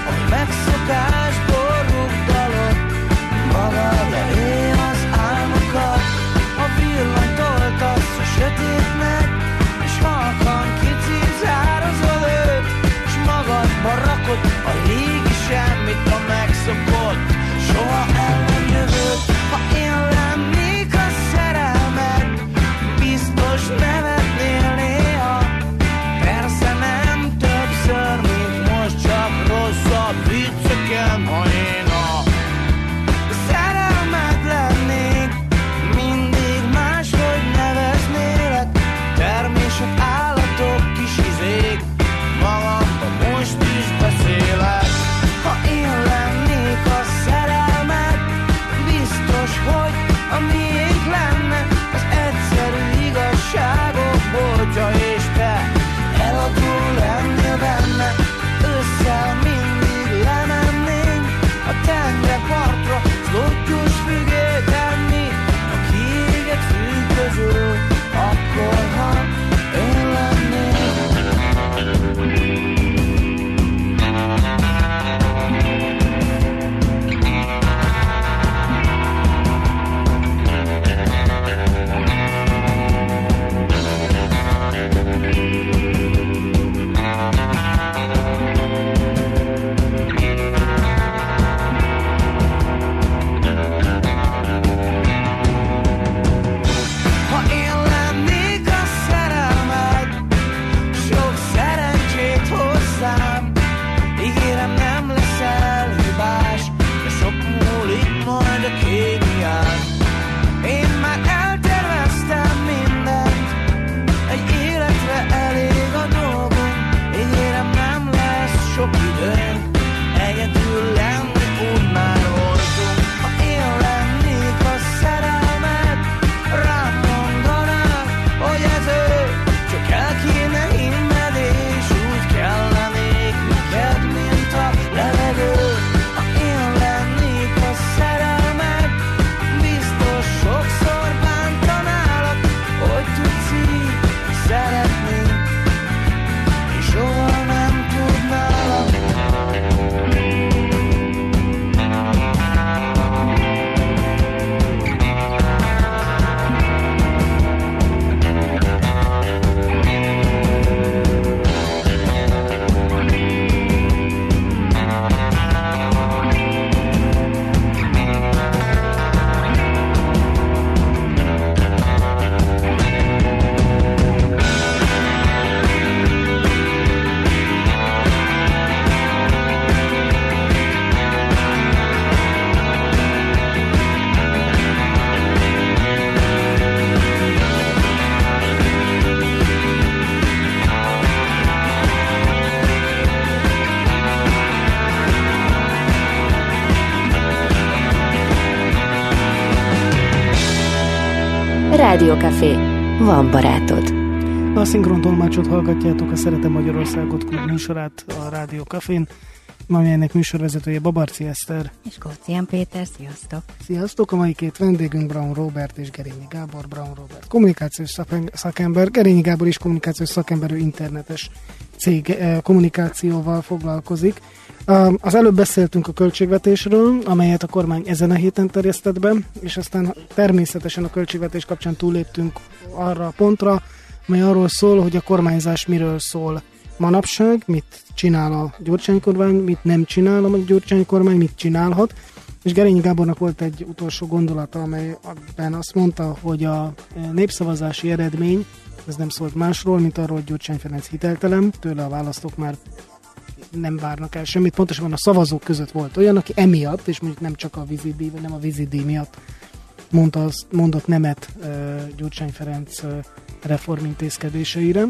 Rádiókafé. Van barátod. A szinkron tolmácsot hallgatjátok, a Szeretem Magyarországot klub műsorát a Rádiókafén, amelynek műsorvezetője Babarczy Eszter és Kócián Péter. Sziasztok! Sziasztok! A mai két vendégünk Braun Róbert és Gerényi Gábor. Braun Róbert kommunikációs szakember, Gerényi Gábor is kommunikációs szakember, ő internetes cég kommunikációval foglalkozik. Az előbb beszéltünk a költségvetésről, amelyet a kormány ezen a héten terjesztett be, és aztán természetesen a költségvetés kapcsán túlléptünk arra a pontra, mely arról szól, hogy a kormányzás miről szól manapság, mit csinál a Gyurcsány kormány, mit nem csinál a Gyurcsány kormány, mit csinálhat. És Gerényi Gábornak volt egy utolsó gondolata, amelyben azt mondta, hogy a népszavazási eredmény ez nem szólt másról, mint arról, hogy Gyurcsány Ferenc hiteltelen, tőle a választók már nem várnak el semmit. Pontosabban a szavazók között volt olyan, aki emiatt, és mondjuk nem csak a vízidíj, vagy nem a vízidíj miatt mondott nemet Gyurcsány Ferenc reformintézkedéseire.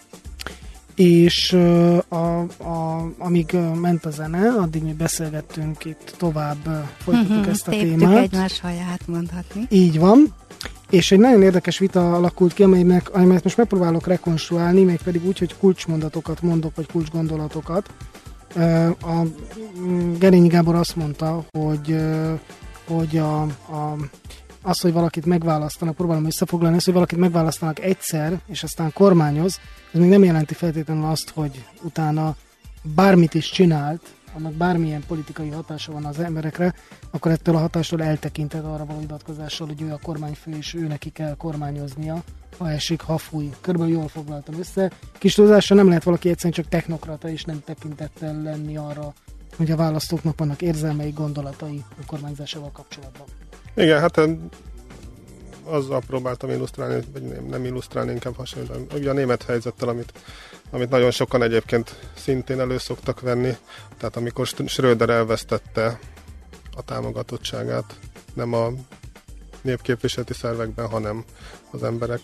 És amíg ment a zene, addig mi beszélgettünk itt tovább, folytattuk ezt a témát. Egymás haját mondhatni. Így van. És egy nagyon érdekes vita alakult ki, amelyet most megpróbálok rekonstruálni, mégpedig úgy, hogy kulcsmondatokat mondok, vagy kulcsgondolatokat. A Gerényi Gábor azt mondta, hogy az, hogy valakit megválasztanak, próbálom összefoglalni, az, hogy valakit megválasztanak egyszer, és aztán kormányoz, ez még nem jelenti feltétlenül azt, hogy utána bármit is csinált, annak bármilyen politikai hatása van az emberekre, akkor ettől a hatástól eltekintett arra való hivatkozással, hogy ő a kormányfő, és ő neki kell kormányoznia, ha esik, ha fúj. Körülbelül jól foglaltam össze. Kis túlzásra nem lehet valaki egyszerűen csak technokrata, és nem tekintettel lenni arra, hogy a választóknak vannak érzelmei, gondolatai a kormányzásával kapcsolatban. Igen, hát azzal próbáltam illusztrálni, vagy nem illusztrálni, inkább hasonlítani. Ugye a német helyzettel, amit nagyon sokan egyébként szintén elő szoktak venni, tehát amikor Schröder elvesztette a támogatottságát, nem a népképviseleti szervekben, hanem az emberek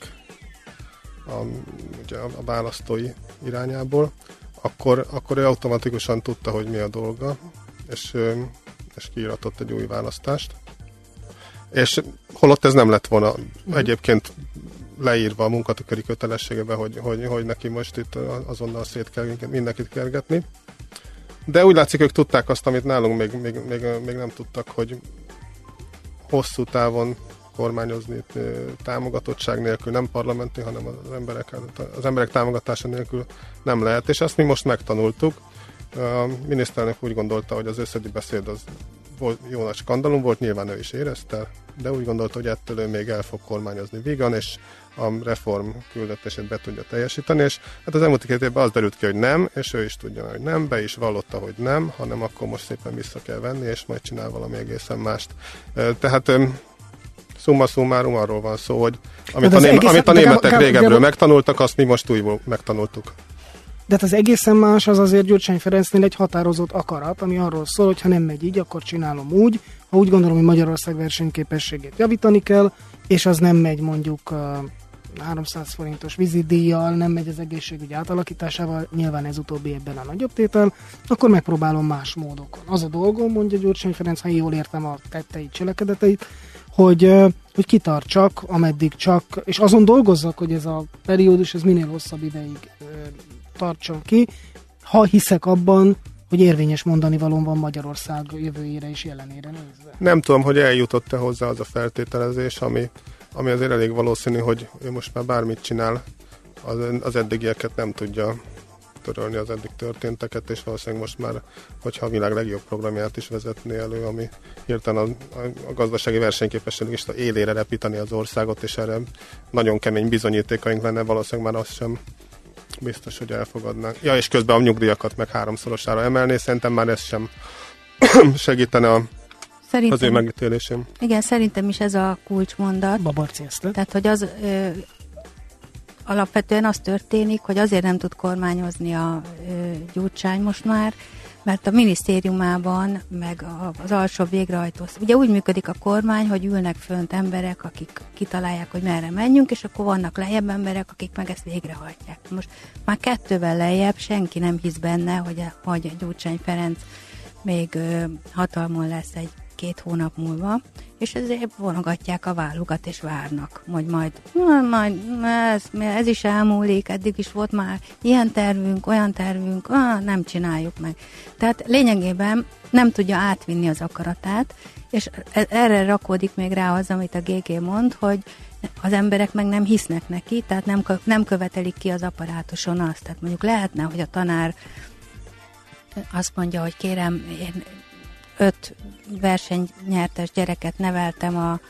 ugye a választói irányából, akkor ő automatikusan tudta, hogy mi a dolga, és kiiratott egy új választást. És holott ez nem lett volna egyébként leírva a munkatököri kötelességebe, hogy neki most itt azonnal szét kell mindenkit kergetni. De úgy látszik, ők tudták azt, amit nálunk még nem tudtak, hogy hosszú távon kormányozni támogatottság nélkül, nem parlamenti, hanem az emberek támogatása nélkül nem lehet. És azt mi most megtanultuk. A miniszterelnök úgy gondolta, hogy az összedi beszéd az jó nagy skandalum volt, nyilván ő is érezte, de úgy gondolta, hogy ettől ő még el fog kormányozni vígan, és a reform küldetését be tudja teljesíteni, és hát az elmúlt 2 évben az derült ki, hogy nem, és ő is tudja, hogy nem, be is vallotta, hogy nem, hanem akkor most szépen vissza kell venni, és majd csinál valami egészen mást. Tehát summa summarum arról van szó, hogy amit a németek régebről megtanultak, azt mi most újból megtanultuk. De hát az egészen más az azért Gyurcsány Ferencnél egy határozott akarat, ami arról szól, hogy ha nem megy így, akkor csinálom úgy. Ha úgy gondolom, hogy Magyarország versenyképességét javítani kell, és az nem megy mondjuk 300 forintos vízidíjjal, nem megy az egészségügy átalakításával, nyilván ez utóbbi ebben a nagyobb tétel, akkor megpróbálom más módokon. Az a dolgom, mondja Gyurcsány Ferenc, ha jól értem a tetteit, cselekedeteit, hogy kitartsak, ameddig csak, és azon dolgozzak, hogy ez a periódus ez minél hosszabb ideig tartson ki, ha hiszek abban, hogy érvényes mondani valóban van Magyarország jövőjére és jelenére nézve. Nem tudom, hogy eljutott-e hozzá az a feltételezés, ami azért elég valószínű, hogy ő most már bármit csinál, az eddigieket nem tudja törölni, az eddig történteket, és valószínűleg most már, hogyha a világ legjobb programját is vezetné elő, ami hirtelen a gazdasági versenyképesség is élére repíteni az országot, és erre nagyon kemény bizonyítékaink lenne, valószínűleg már azt sem biztos, hogy elfogadnánk. Ja, és közben a nyugdíjakat meg 3-szorosára emelni, szerintem már ez sem segítene az ő megítélésém. Igen, szerintem is ez a kulcsmondat. Babarczy Eszter. Tehát, hogy az alapvetően az történik, hogy azért nem tud kormányozni a Gyurcsány most már, mert a minisztériumában, meg az alsó végrehajtó, ugye úgy működik a kormány, hogy ülnek fönt emberek, akik kitalálják, hogy merre menjünk, és akkor vannak lejjebb emberek, akik meg ezt végrehajtják. Most már 2-vel lejjebb senki nem hisz benne, hogy Gyurcsány Ferenc még hatalmon lesz egy 1-2 hónap múlva, és ezért vonogatják a vállukat, és várnak, hogy majd ez is elmúlik, eddig is volt már ilyen tervünk, olyan tervünk, nem csináljuk meg. Tehát lényegében nem tudja átvinni az akaratát, és erre rakódik még rá az, amit a GG mond, hogy az emberek meg nem hisznek neki, tehát nem követelik ki az apparátuson azt. Tehát mondjuk lehetne, hogy a tanár azt mondja, hogy kérem, én 5 versenynyertes gyereket neveltem a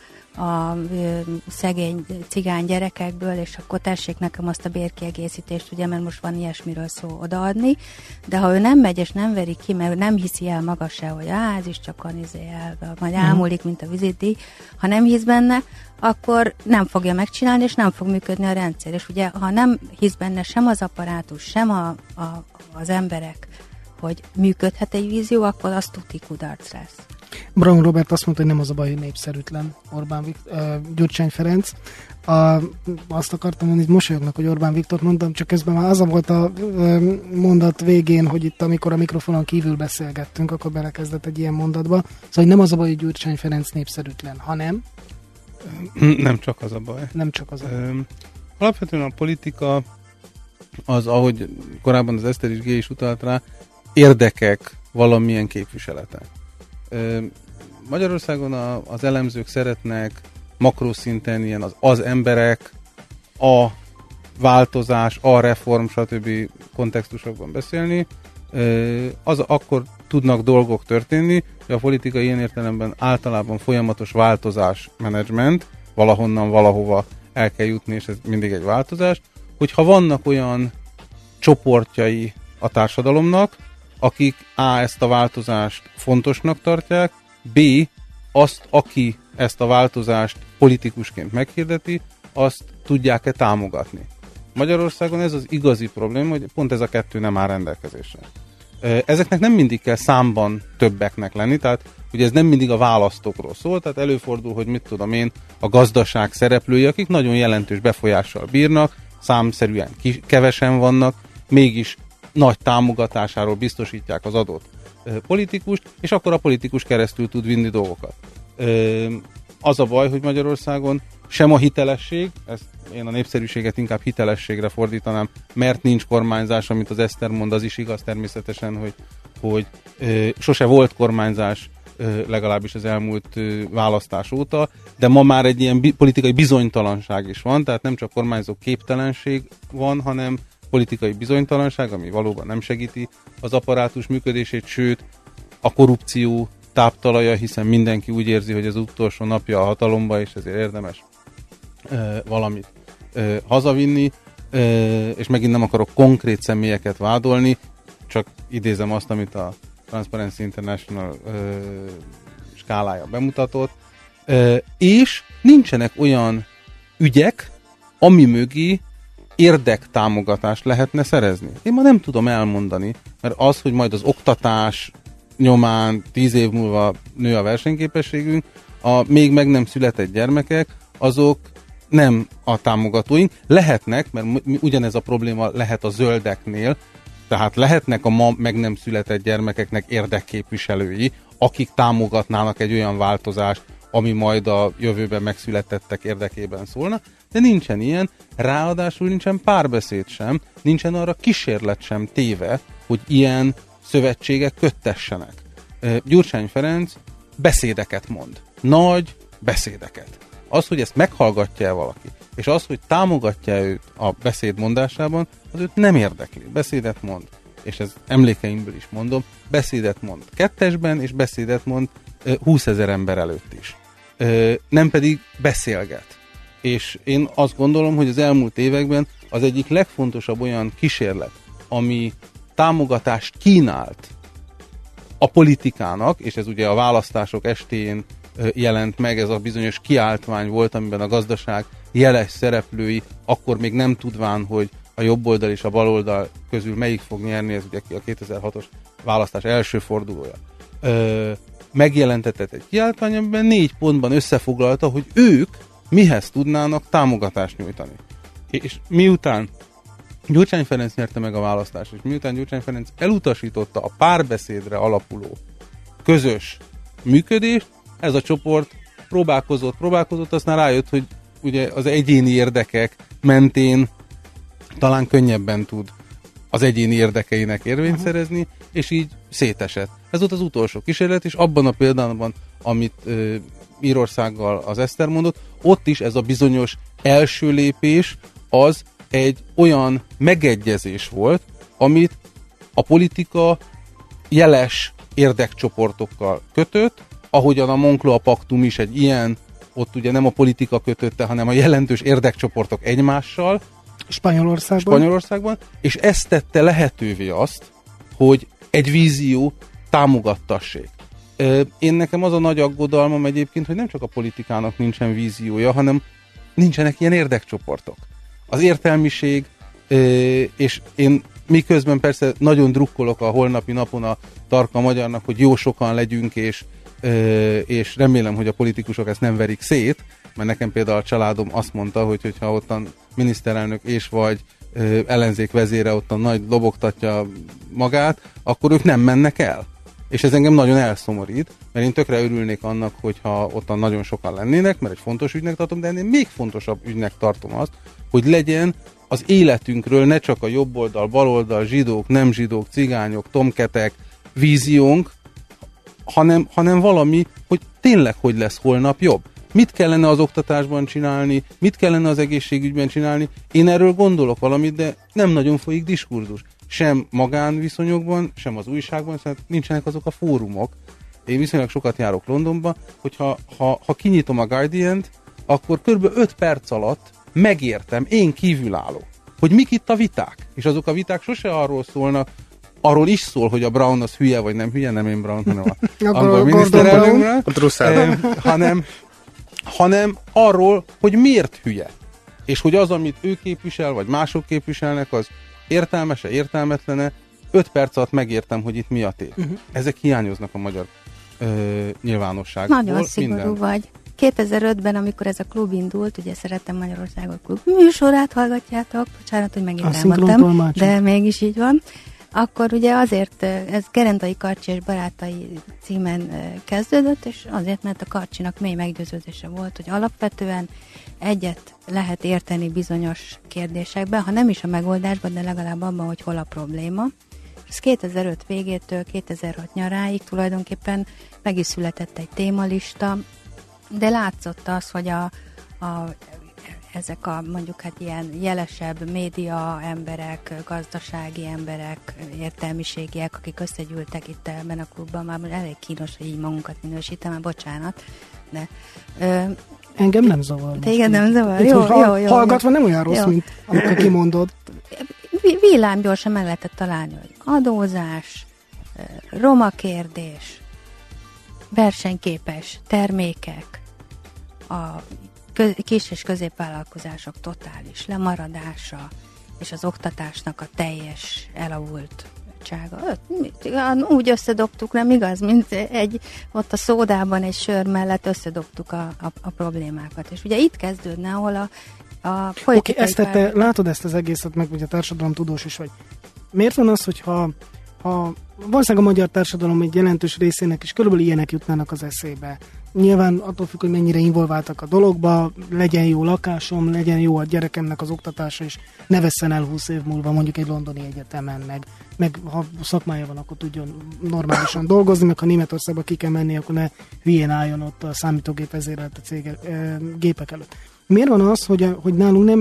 szegény cigány gyerekekből, és akkor tessék nekem azt a bérkiegészítést, ugye, mert most van ilyesmiről szó, odaadni, de ha ő nem megy és nem veri ki, mert nem hiszi el maga se, hogy ez is csak van majd elmúlik, mint a vizitdíj, ha nem hisz benne, akkor nem fogja megcsinálni, és nem fog működni a rendszer. És ugye, ha nem hisz benne sem az apparátus, sem az emberek, hogy működhet egy vízió, akkor az tuti kudarc lesz. Braun Robert azt mondta, hogy nem az a baj, hogy népszerűtlen Gyurcsány Ferenc. Azt akartam mondani, hogy mosolyognak, hogy Orbán Viktort mondtam, csak közben már az volt a mondat végén, hogy itt amikor a mikrofonon kívül beszélgettünk, akkor belekezdett egy ilyen mondatba. Szóval, hogy nem az a baj, hogy Gyurcsány Ferenc népszerűtlen, hanem... Nem csak az a baj. Nem csak az a baj. Alapvetően a politika az, ahogy korábban az Eszter is G is utalt rá, érdekek valamilyen képviselete. Magyarországon az elemzők szeretnek makroszinten ilyen az emberek, a változás, a reform, stb. Kontextusokban beszélni. Akkor tudnak dolgok történni, hogy a politika ilyen értelemben általában folyamatos változás menedzsment, valahonnan valahova el kell jutni, és ez mindig egy változás, hogyha vannak olyan csoportjai a társadalomnak, akik ezt a változást fontosnak tartják, B, azt, aki ezt a változást politikusként meghirdeti, azt tudják-e támogatni. Magyarországon ez az igazi probléma, hogy pont ez a kettő nem áll rendelkezésre. Ezeknek nem mindig kell számban többeknek lenni, tehát ugye ez nem mindig a választókról szól, tehát előfordul, hogy mit tudom én, a gazdaság szereplői, akik nagyon jelentős befolyással bírnak, számszerűen kevesen vannak, mégis nagy támogatásáról biztosítják az adott politikust, és akkor a politikus keresztül tud vinni dolgokat. Az a baj, hogy Magyarországon sem a hitelesség, ezt én a népszerűséget inkább hitelességre fordítanám, mert nincs kormányzás, amit az Eszter mond, az is igaz természetesen, hogy sose volt kormányzás, legalábbis az elmúlt választás óta, de ma már egy ilyen politikai bizonytalanság is van, tehát nem csak kormányzó képtelenség van, hanem politikai bizonytalanság, ami valóban nem segíti az apparátus működését, sőt a korrupció táptalaja, hiszen mindenki úgy érzi, hogy az utolsó napja a hatalomba, és ezért érdemes valamit hazavinni, és megint nem akarok konkrét személyeket vádolni, csak idézem azt, amit a Transparency International skálája bemutatott, és nincsenek olyan ügyek, ami mögé érdektámogatást lehetne szerezni. Én ma nem tudom elmondani, mert az, hogy majd az oktatás nyomán 10 év múlva nő a versenyképességünk, a még meg nem született gyermekek, azok nem a támogatóink. Lehetnek, mert ugyanez a probléma lehet a zöldeknél, tehát lehetnek a ma meg nem született gyermekeknek érdekképviselői, akik támogatnának egy olyan változást, ami majd a jövőben megszületettek érdekében szólna, de nincsen ilyen, ráadásul nincsen párbeszéd sem, nincsen arra kísérlet sem téve, hogy ilyen szövetségek köttessenek. Gyurcsány Ferenc beszédeket mond. Nagy beszédeket. Az, hogy ezt meghallgatja valaki, és az, hogy támogatja őt a beszéd mondásában, az őt nem érdekli. Beszédet mond. És ez emlékeimből is mondom, beszédet mond kettesben, és beszédet mond 20 000 ember előtt is. Nem pedig beszélget. És én azt gondolom, hogy az elmúlt években az egyik legfontosabb olyan kísérlet, ami támogatást kínált a politikának, és ez ugye a választások estén jelent meg, ez a bizonyos kiáltvány volt, amiben a gazdaság jeles szereplői, akkor még nem tudván, hogy a jobb oldal és a bal oldal közül melyik fog nyerni, ez ugye a 2006-os választás első fordulója. Megjelentetett egy kiáltvány, amiben 4 pontban összefoglalta, hogy ők mihez tudnának támogatást nyújtani. És miután Gyurcsány Ferenc nyerte meg a választást, és miután Gyurcsány Ferenc elutasította a párbeszédre alapuló közös működést, ez a csoport próbálkozott, aztán rájött, hogy ugye az egyéni érdekek mentén talán könnyebben tud az egyéni érdekeinek érvényt szerezni, és így szétesett. Ez volt az utolsó kísérlet, és abban a példában, amit Írországgal az Eszter mondott, ott is ez a bizonyos első lépés az egy olyan megegyezés volt, amit a politika jeles érdekcsoportokkal kötött, ahogyan a Moncloa paktum is egy ilyen, ott ugye nem a politika kötötte, hanem a jelentős érdekcsoportok egymással, Spanyolországban, és ez tette lehetővé azt, hogy egy vízió támogattassék. Én nekem az a nagy aggodalmam egyébként, hogy nem csak a politikának nincsen víziója, hanem nincsenek ilyen érdekcsoportok. Az értelmiség, és én miközben persze nagyon drukkolok a holnapi napon a Tarka Magyarnak, hogy jó sokan legyünk, és remélem, hogy a politikusok ezt nem verik szét, mert nekem például a családom azt mondta, hogy hogyha ottan miniszterelnök és vagy ellenzék vezére ottan nagy lobogtatja magát, akkor ők nem mennek el. És ez engem nagyon elszomorít, mert én tökre örülnék annak, hogyha ottan nagyon sokan lennének, mert egy fontos ügynek tartom, de ennél még fontosabb ügynek tartom azt, hogy legyen az életünkről ne csak a jobb oldal, bal oldal, zsidók, nem zsidók, cigányok, tomketek víziónk, hanem valami, hogy tényleg hogy lesz holnap jobb. Mit kellene az oktatásban csinálni, mit kellene az egészségügyben csinálni. Én erről gondolok valamit, de nem nagyon folyik diskurzus. Sem magánviszonyokban, sem az újságban, szóval nincsenek azok a fórumok. Én viszonylag sokat járok Londonba, hogyha ha kinyitom a Guardian-t, akkor kb. 5 perc alatt megértem, én kívülálló, hogy mik itt a viták. És azok a viták sose arról szólnak, arról is szól, hogy a Brown az hülye vagy nem hülye, nem én Brown, hanem a miniszterelnökről, hanem arról, hogy miért hülye. És hogy az, amit ő képvisel, vagy mások képviselnek, az értelmese, értelmetlene, 5 perc alatt megértem, hogy itt mi a tét. Ezek hiányoznak a magyar nyilvánosságból. Nagyon szigorú vagy. 2005-ben, amikor ez a klub indult, ugye Szeretem Magyarországot klub műsorát hallgatjátok, bocsánat, hogy megint elmondtam, de mégis így van. Akkor ugye azért ez Gerendai Karcsi és barátai címen kezdődött, és azért, mert a Karcsinak mély meggyőződése volt, hogy alapvetően egyet lehet érteni bizonyos kérdésekben, ha nem is a megoldásban, de legalább abban, hogy hol a probléma. Ez 2005 végétől 2006 nyaráig tulajdonképpen meg is született egy témalista, de látszott az, hogy ezek a mondjuk hát ilyen jelesebb média emberek, gazdasági emberek, értelmiségiek, akik összegyűltek itt ebben a klubban, már elég kínos, hogy így magunkat minősítem, már bocsánat, de... Engem nem zavar. Téged nem zavar? Jó. Hallgatva nem olyan rossz, mint amikor kimondod. Villámgyorsan meg lehetett találni, hogy adózás, roma kérdés, versenyképes termékek, a kis- és középvállalkozások totális lemaradása, és az oktatásnak a teljes elavultsága. Úgy összedobtuk, nem igaz, mint ott a szódában egy sör mellett összedobtuk a problémákat. És ugye itt kezdődne, ahol a politikai... Oké, te látod ezt az egészet, meg ugye társadalomtudós is vagy. Miért van az, hogyha valószínűleg a magyar társadalom egy jelentős részének is körülbelül ilyenek jutnának az eszébe. Nyilván attól függ, hogy mennyire involváltak a dologba, legyen jó lakásom, legyen jó a gyerekemnek az oktatása, és ne vesszen el 20 év múlva mondjuk egy londoni egyetemen, meg ha szakmája van, akkor tudjon normálisan dolgozni, meg ha Németországba ki kell menni, akkor ne hülyén álljon ott a számítógép vezérelt gépek előtt. Miért van az, hogy nálunk nem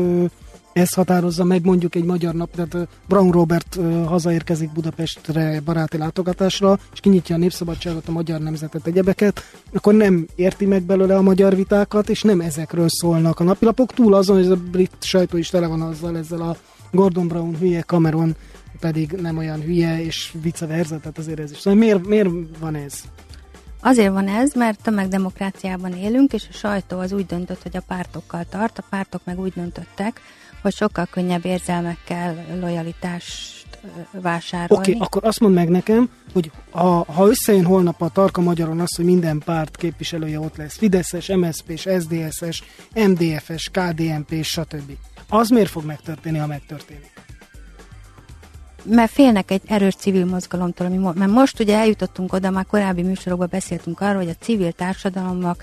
ez határozza meg mondjuk egy magyar nap, tehát Braun Robert hazaérkezik Budapestre baráti látogatásra, és kinyitja a Népszabadságot, a Magyar Nemzetet, egyebeket, akkor nem érti meg belőle a magyar vitákat, és nem ezekről szólnak a napilapok, túl azon, hogy ez a brit sajtó is tele van ezzel a Gordon Brown hülye, Cameron pedig nem olyan hülye, és vice versa, tehát azért ez is. Szóval miért van ez? Azért van ez, mert tömegdemokráciában élünk, és a sajtó az úgy döntött, hogy a pártokkal tart, a pártok meg úgy döntöttek, hogy sokkal könnyebb érzelmekkel lojalitást vásárolni. Oké, akkor azt mondd meg nekem, hogy ha összejön holnap a Tarka Magyaron az, hogy minden párt képviselője ott lesz, Fideszes, MSZP-s, SZDSZ-es, MDF-es, KDNP-s, stb. Az miért fog megtörténni, ha megtörténik? mert félnek egy erős civil mozgalomtól, mert most ugye eljutottunk oda, már korábbi műsorokban beszéltünk arról, hogy a civil társadalomnak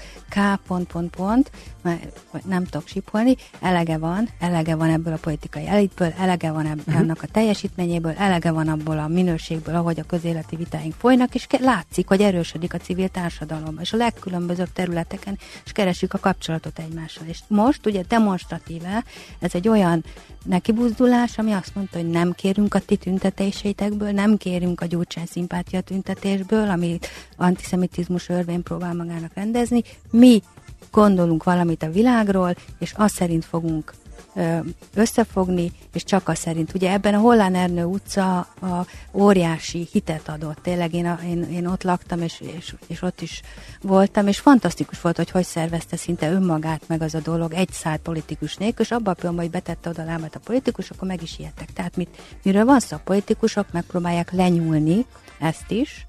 nem tudok sipolni, elege van ebből a politikai elitből, elege van annak a teljesítményéből, elege van abból a minőségből, ahogy a közéleti vitáink folynak, és látszik, hogy erősödik a civil társadalom, és a legkülönbözőbb területeken, és keresjük a kapcsolatot egymással. És most ugye demonstratíve ez egy olyan nekibuzdulás, ami azt mondta, hogy nem kérünk a ti tüntetéseitekből, nem kérünk a Gyurcsány szimpátia tüntetésből, amit antiszemitizmus örvén próbál magának rendezni. Mi gondolunk valamit a világról, és azt szerint fogunk összefogni, és csak az szerint. Ugye ebben a Hollán Ernő utca a óriási hitet adott. Tényleg én ott laktam, és ott is voltam, és fantasztikus volt, hogy szervezte szinte önmagát meg az a dolog egy szál politikus nélkül, és abban a pillanatban, hogy betette oda a lábát a politikus, akkor meg is ijedtek. Tehát miről van szó? A politikusok megpróbálják lenyúlni ezt is,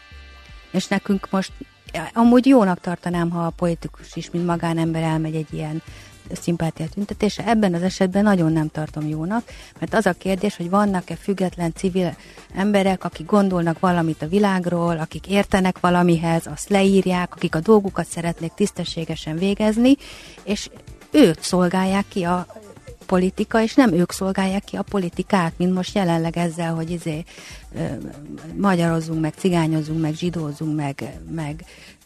és nekünk most amúgy jónak tartanám, ha a politikus is, mint magánember elmegy egy ilyen szimpátia tüntetése. Ebben az esetben nagyon nem tartom jónak, mert az a kérdés, hogy vannak-e független civil emberek, akik gondolnak valamit a világról, akik értenek valamihez, azt leírják, akik a dolgukat szeretnék tisztességesen végezni, és őt szolgálják ki a politika, és nem ők szolgálják ki a politikát, mint most jelenleg ezzel, hogy magyarozzunk, meg cigányozunk, meg zsidózunk, meg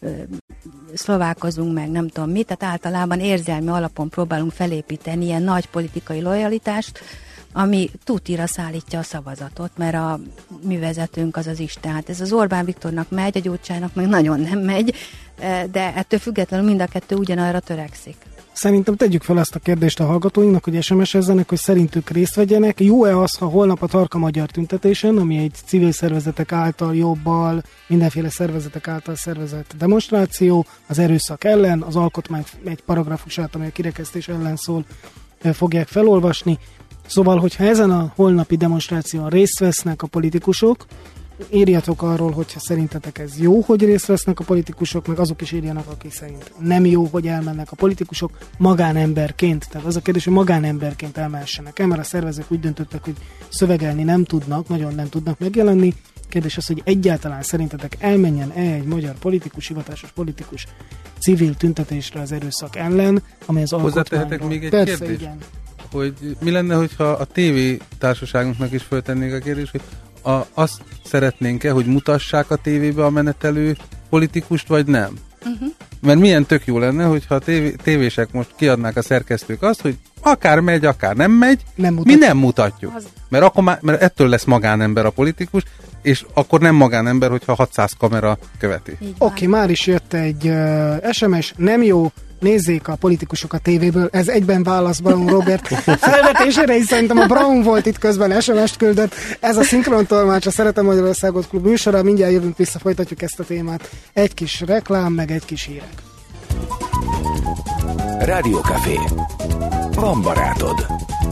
szlovákozunk, meg nem tudom mit, tehát általában érzelmi alapon próbálunk felépíteni ilyen nagy politikai lojalitást, ami tutira szállítja a szavazatot, mert a mi vezetőnk az Isten. Hát ez az Orbán Viktornak megy, a Gyurcsánynak meg nagyon nem megy, de ettől függetlenül mind a kettő ugyanarra törekszik. Szerintem tegyük fel ezt a kérdést a hallgatóinknak, hogy SMS-ezzenek, hogy szerintük részt vegyenek. Jó-e az, ha holnap a Tarka Magyar Tüntetésen, ami egy civil szervezetek által, jobbal, mindenféle szervezetek által szervezett demonstráció, az erőszak ellen, az alkotmány egy paragrafusát, amely a kirekesztés ellen szól, fogják felolvasni. Szóval, hogyha ezen a holnapi demonstráción részt vesznek a politikusok, írjatok arról, hogyha szerintetek ez jó, hogy részt vesznek a politikusok, meg azok is írjanak, akik szerint nem jó, hogy elmennek a politikusok magánemberként. Tehát az a kérdés, hogy magánemberként elmehessenek el, mert a szervezők úgy döntöttek, hogy szövegelni nem tudnak, nagyon nem tudnak megjelenni. Kérdés az, hogy egyáltalán szerintetek elmenjen-e egy magyar politikus, hivatásos politikus civil tüntetésre az erőszak ellen, amely az alkotmányról. Hozzátehetek még egy kérdést? Igen. Hogy mi lenne, hogyha a TV társaságunknak is föltennék a kérdést, hogy azt szeretnénk-e, hogy mutassák a tévébe a menetelő politikust, vagy nem? Mert milyen tök jó lenne, hogyha a tévések most kiadnák a szerkesztők azt, hogy akár megy, akár nem megy, mi nem mutatjuk. Mert akkor mert ettől lesz magánember a politikus, és akkor nem magánember, hogyha 600 kamera követi. Oké, már is jött egy SMS, nem jó, nézzék a politikusok a tévéből. Ez egyben válasz Braun Robert felvetésére, és szerintem a Braun volt itt közben, SMS-t küldött. Ez a Szinkrontolmács, a Szeretem Magyarországot klub műsora. Mindjárt jövünk vissza, folytatjuk ezt a témát. Egy kis reklám, meg egy kis hírek. Rádiókafé. Van barátod.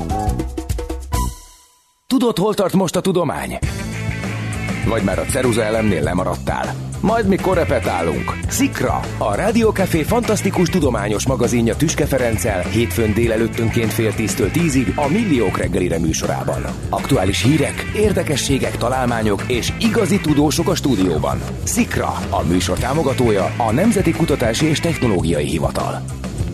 Tudod, hol tart most a tudomány? Vagy már a ceruza elemnél lemaradtál? Majd mikor repetálunk? Szikra, a Rádiókafé fantasztikus tudományos magazinja Tüske Ferenccel hétfőn délelőttönként 9:30-től 10-ig a Milliók reggelire műsorában. Aktuális hírek, érdekességek, találmányok és igazi tudósok a stúdióban. Szikra, a műsor támogatója a Nemzeti Kutatási és Technológiai Hivatal.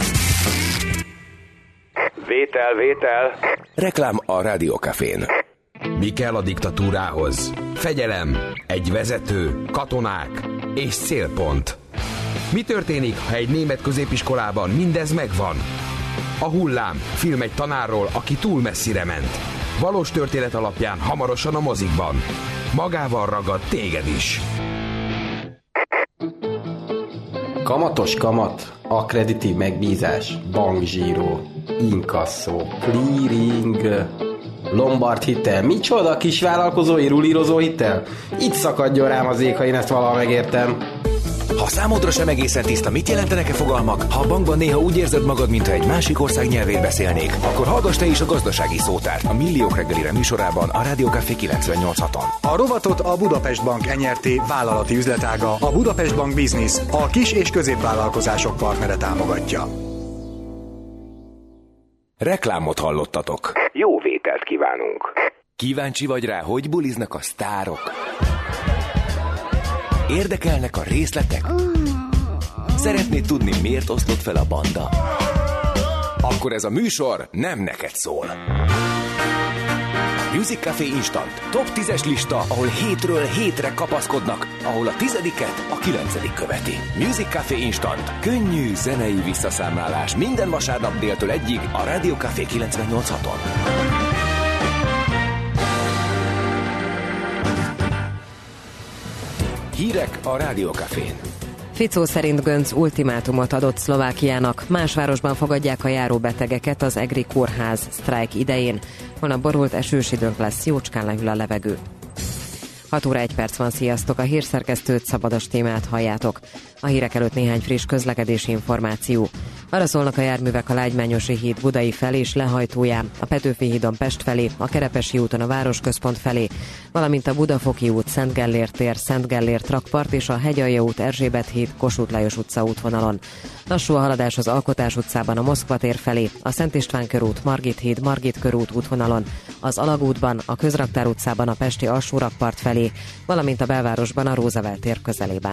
Vétel. Reklám a Rádiókafén. Mi kell a diktatúrához? Fegyelem, egy vezető, katonák és célpont. Mi történik, ha egy német középiskolában mindez megvan? A Hullám, film egy tanárról, aki túl messzire ment. Valós történet alapján hamarosan a mozikban. Magával ragad téged is. Kamatos kamat, akkreditív megbízás, bankzsíró, inkasszó, clearing, Lombard hitel. Micsoda kisvállalkozói rulírozó hitel? Itt szakadjon rám az ég, ha én ezt valaha megértem. Ha számodra sem egészen tiszta, mit jelentenek-e fogalmak? Ha a bankban néha úgy érzed magad, mintha egy másik ország nyelvét beszélnék, akkor hallgass te is a Gazdasági Szótárt a Milliók reggelire műsorában a Rádiókafé 98.6-on. A rovatot a Budapest Bank NRT vállalati üzletága, a Budapest Bank Business, a kis- és középvállalkozások partnere támogatja. Reklámot hallottatok. Jó vételt kívánunk! Kíváncsi vagy rá, hogy buliznak a sztárok? Érdekelnek a részletek? Szeretnéd tudni, miért oszlott fel a banda? Akkor ez a műsor nem neked szól. Music Café Instant. Top 10-es lista, ahol hétről hétre kapaszkodnak, ahol a 10-et a 9. követi. Music Café Instant. Könnyű zenei visszaszámlálás minden vasárnap déltől 1-ig a Radio Café 98.6-on. Hírek a Radio Cafén. Fico szerint Göncz ultimátumot adott Szlovákiának. Más városban fogadják a járóbetegeket az EGRI kórház sztrájk idején. Holnap borult, esős időnk lesz, jócskán lehűl a levegő. 6 óra 1 perc van, sziasztok! A hírszerkesztőt, Szabados témát halljátok. A hírek előtt néhány friss közlekedési információ. Arra szólnak a járművek a Lágymányosi híd Budai felé és lehajtóján, a Petőfi hídon Pest felé, a Kerepesi úton a Városközpont felé, valamint a Budafoki út, Szent Gellért tér, Szent Gellért rakpart és a Hegyalja út, Erzsébet híd, Kossuth Lajos utca útvonalon. Lassú a haladás az Alkotás utcában a Moszkva tér felé, a Szent István körút, Margit híd, Margit körút útvonalon, az Alagútban, a Közraktár utcában a Pesti alsórakpart felé, valamint a belvárosban a Roosevelt tér közelében.